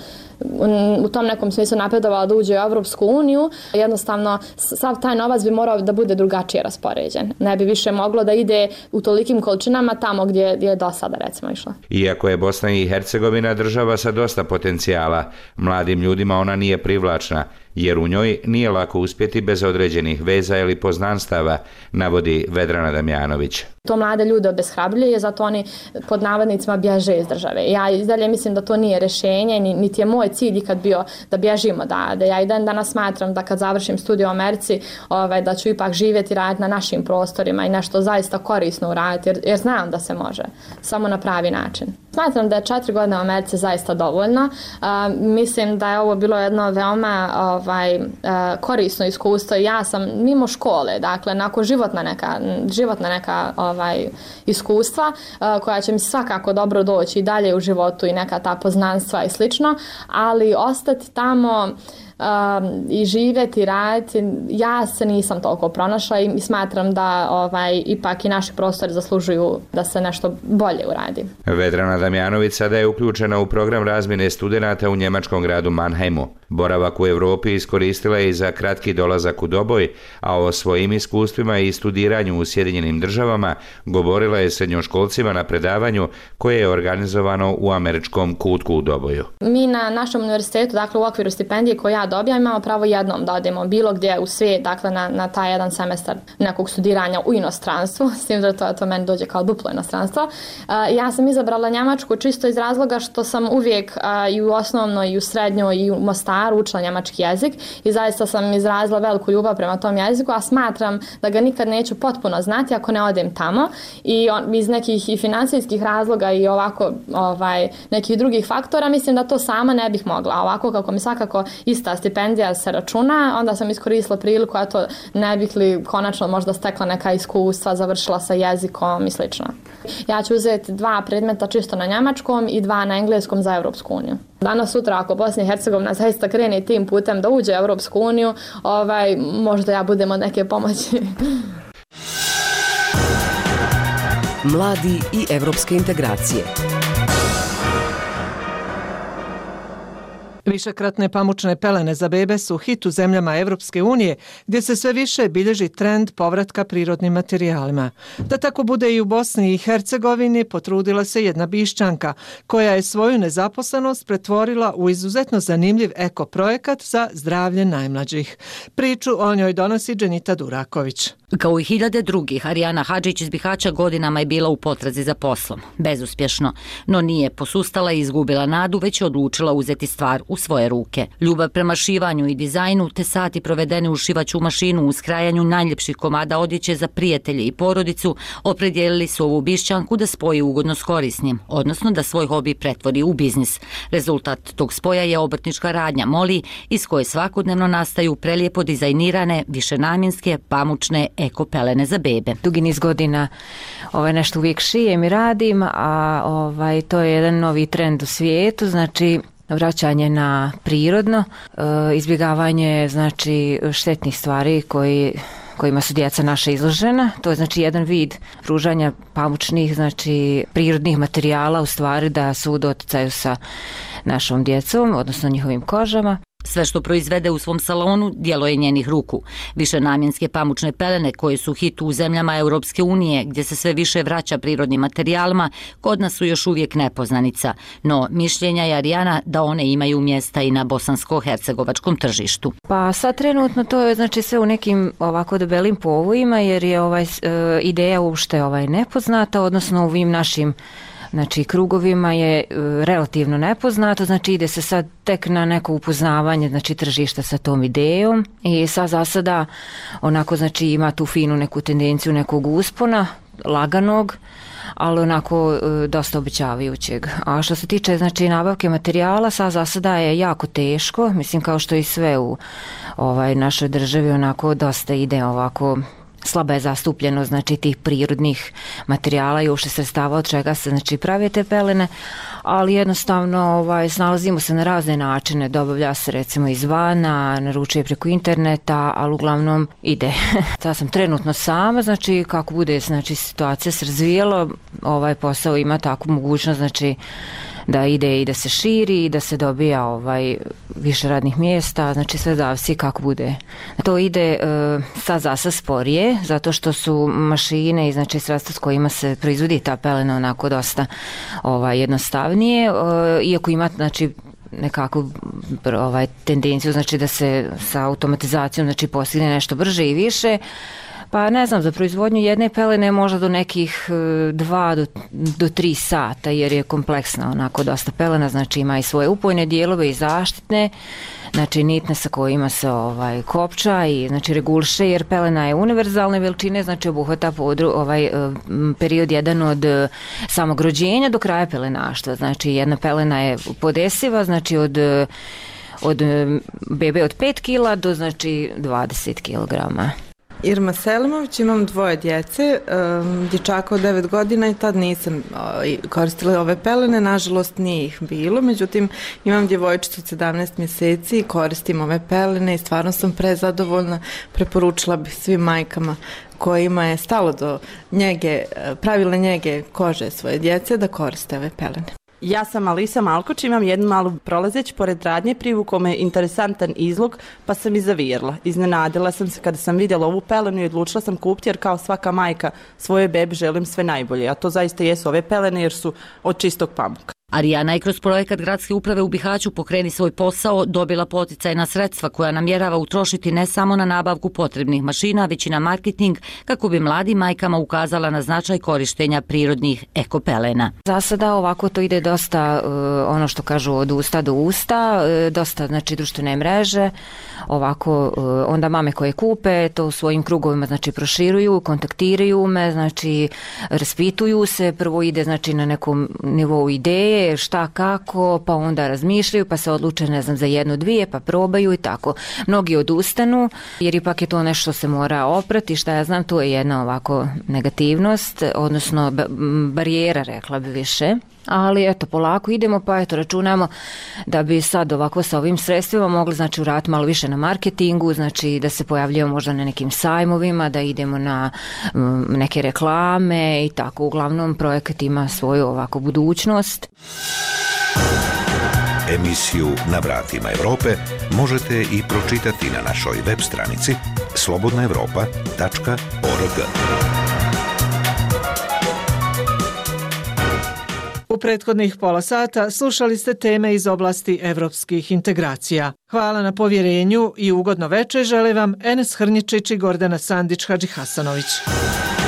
u tom nekom smislu napredovala da uđe u Evropsku uniju, jednostavno sav taj novac bi morao da bude drugačije raspoređen. Ne bi više moglo da ide u tolikim količinama tamo gdje je do sada recimo išla. Iako je Bosna i Hercegovina država sa dosta potencijala, mladim ljudima ona nije privlačna, jer u njoj nije lako uspjeti bez određenih veza ili poznanstava, navodi Vedrana Damjanović. To mlade ljude obeshrabljuje, zato oni pod navodnicima bježe iz države. Ja i dalje mislim da to nije rješenje, niti je moj cilj ikad bio da bježimo, da, da ja i dan danas smatram da kad završim studij u Americi, ovaj, da ću ipak živjeti i raditi na našim prostorima i nešto zaista korisno uraditi, jer, jer znam da se može, samo na pravi način. Smatram da je četiri godine u Americi zaista dovoljno. Uh, mislim da je ovo bilo jedno veoma ovaj, uh, korisno iskustvo. Ja sam mimo škole, dakle, nakon životna neka, životna neka ovaj, iskustva uh, koja će mi svakako dobro doći i dalje u životu i neka ta poznanstva i slično, ali ostati tamo Um, i živjeti i raditi, ja se nisam toliko pronašla i smatram da ovaj, ipak i naši prostori zaslužuju da se nešto bolje uradi. Vedrana Damjanović sada je uključena u program razmjene studenata u njemačkom gradu Mannheimu. Boravak u Europi iskoristila je i za kratki dolazak u Doboj, a o svojim iskustvima i studiranju u Sjedinjenim državama govorila je srednjoškolcima na predavanju koje je organizovano u američkom kutku u Doboju. Mi na našem univerzitetu, dakle u okviru stipendije koju ja dobijam, imamo pravo jednom da odemo bilo gdje u svijet, dakle na, na taj jedan semestar nekog studiranja u inostranstvu, s tim da to, to meni dođe kao duplo inostranstvo. Uh, ja sam izabrala Njemačku čisto iz razloga što sam uvijek uh, i u osnovnoj i u srednjoj i u Mostaru učila njemački jezik i zaista sam izrazila veliku ljubav prema tom jeziku, a smatram da ga nikad neću potpuno znati ako ne odem tamo i on, iz nekih i financijskih razloga i ovako ovaj, nekih drugih faktora mislim da to sama ne bih mogla. Ovako kako mi svakako ista ta stipendija se računa, onda sam iskoristila priliku, a to ne bih li konačno možda stekla neka iskustva, završila sa jezikom i slično. Ja ću uzeti dva predmeta čisto na njemačkom i dva na engleskom za Europsku uniju. Danas sutra ako Bosna i Hercegovina zaista krene tim putem da uđe u Europsku uniju, ovaj, možda ja budem od neke pomoći. Mladi i evropske integracije. Višekratne pamučne pelene za bebe su hit u zemljama Evropske unije, gdje se sve više bilježi trend povratka prirodnim materijalima. Da tako bude i u Bosni i Hercegovini, potrudila se jedna Bišćanka, koja je svoju nezaposlenost pretvorila u izuzetno zanimljiv eko projekat za zdravlje najmlađih. Priču o njoj donosi Dženita Duraković. Kao i hiljade drugih, Arijana Hadžić iz Bihaća godinama je bila u potrazi za poslom. Bezuspješno. No nije posustala i izgubila nadu, već je odlučila uzeti stvar u svoje ruke. Ljubav prema šivanju i dizajnu, te sati provedeni u šivaću mašinu u skrajanju najljepših komada odjeće za prijatelje i porodicu, opredijelili su ovu Bišćanku da spoji ugodno s korisnim, odnosno da svoj hobi pretvori u biznis. Rezultat tog spoja je obrtnička radnja Moli, iz koje svakodnevno nastaju prelijepo dizajnirane, višenamjenske, pamučne eko pelene za bebe. Dugi niz godina ovaj, nešto uvijek šijem i radim, a ovaj, to je jedan novi trend u svijetu, znači vraćanje na prirodno, e, izbjegavanje znači štetnih stvari koji kojima su djeca naša izložena. To je znači jedan vid pružanja pamučnih, znači prirodnih materijala u stvari da su u doticaju sa našom djecom, odnosno njihovim kožama. Sve što proizvede u svom salonu djelo je njenih ruku. Višenamjenske pamučne pelene koje su hit u zemljama Europske unije, gdje se sve više vraća prirodnim materijalima, kod nas su još uvijek nepoznanica. No, mišljenja je Arijana da one imaju mjesta i na bosansko-hercegovačkom tržištu. Pa sad trenutno to je znači sve u nekim ovako debelim povojima, jer je ovaj, e, ideja uopšte ovaj nepoznata, odnosno u ovim našim znači krugovima je e, relativno nepoznato, znači ide se sad tek na neko upoznavanje znači tržišta sa tom idejom i sad za sada onako znači ima tu finu neku tendenciju nekog uspona, laganog, ali onako e, dosta obećavajućeg. A što se tiče znači nabavke materijala, sad za sada je jako teško, mislim kao što i sve u ovaj našoj državi onako dosta ide ovako slaba je zastupljenost znači tih prirodnih materijala i uopšte sredstava od čega se znači prave te pelene, ali jednostavno ovaj, snalazimo se na razne načine, dobavlja se recimo izvana, naručuje preko interneta, ali uglavnom ide. Sad sam trenutno sama, znači kako bude znači situacija se razvijela, ovaj posao ima takvu mogućnost znači da ide i da se širi i da se dobija ovaj više radnih mjesta, znači sve zavisi kako bude. To ide e, sad zasad sporije, zato što su mašine i znači sredstva s kojima se proizvodi ta pelena onako dosta ovaj, jednostavnije, e, iako ima znači nekakvu ovaj, tendenciju znači da se sa automatizacijom znači postigne nešto brže i više. Pa ne znam, za proizvodnju jedne pelene možda do nekih dva do, do tri sata, jer je kompleksna onako dosta pelena, znači ima i svoje upojne dijelove i zaštitne, znači nitne sa kojima se ovaj, kopča i znači regulše, jer pelena je univerzalne veličine, znači obuhvata podru, ovaj, period jedan od samog rođenja do kraja pelenaštva, znači jedna pelena je podesiva, znači od od bebe od pet kila do znači dvadeset kilograma. Irma Selimović, imam dvoje djece, um, dječaka od devet godina i tad nisam uh, koristila ove pelene, nažalost nije ih bilo, međutim imam djevojčicu od sedamnaest mjeseci i koristim ove pelene i stvarno sam prezadovoljna, preporučila bih svim majkama kojima je stalo do njege, pravilne njege kože svoje djece da koriste ove pelene. Ja sam Alisa Malkoč, imam jednu malu prolazeć pored radnje, privukao me interesantan izlog, pa sam i zavirla. Iznenadila sam se kada sam vidjela ovu pelenu i odlučila sam kupiti, jer kao svaka majka svoje bebi želim sve najbolje, a to zaista jesu ove pelene jer su od čistog pamuka. Arijana je kroz projekat Gradske uprave u Bihaću Pokreni svoj posao dobila poticajna sredstva koja namjerava utrošiti ne samo na nabavku potrebnih mašina, već i na marketing kako bi mladim majkama ukazala na značaj korištenja prirodnih ekopelena. Za sada ovako to ide dosta ono što kažu od usta do usta, dosta znači društvene mreže, ovako onda mame koje kupe to u svojim krugovima znači proširuju, kontaktiraju me, znači raspituju se, prvo ide znači na nekom nivou ideje, gdje, šta, kako, pa onda razmišljaju, pa se odluče, ne znam, za jednu, dvije, pa probaju i tako. Mnogi odustanu, jer ipak je to nešto se mora oprati, šta ja znam, to je jedna ovako negativnost, odnosno barijera, rekla bi više. Ali eto, polako idemo, pa eto, računamo da bi sad ovako sa ovim sredstvima mogli, znači, uraditi malo više na marketingu, znači da se pojavljujemo možda na nekim sajmovima, da idemo na m, neke reklame i tako. Uglavnom, projekat ima svoju ovako budućnost. Emisiju Na vratima Evrope možete i pročitati na našoj web stranici slobodna evropa tačka org. U prethodnih pola sata slušali ste teme iz oblasti evropskih integracija. Hvala na povjerenju i ugodno večer žele vam Enes Hrničić i Gordana Sandić Hadžihasanović.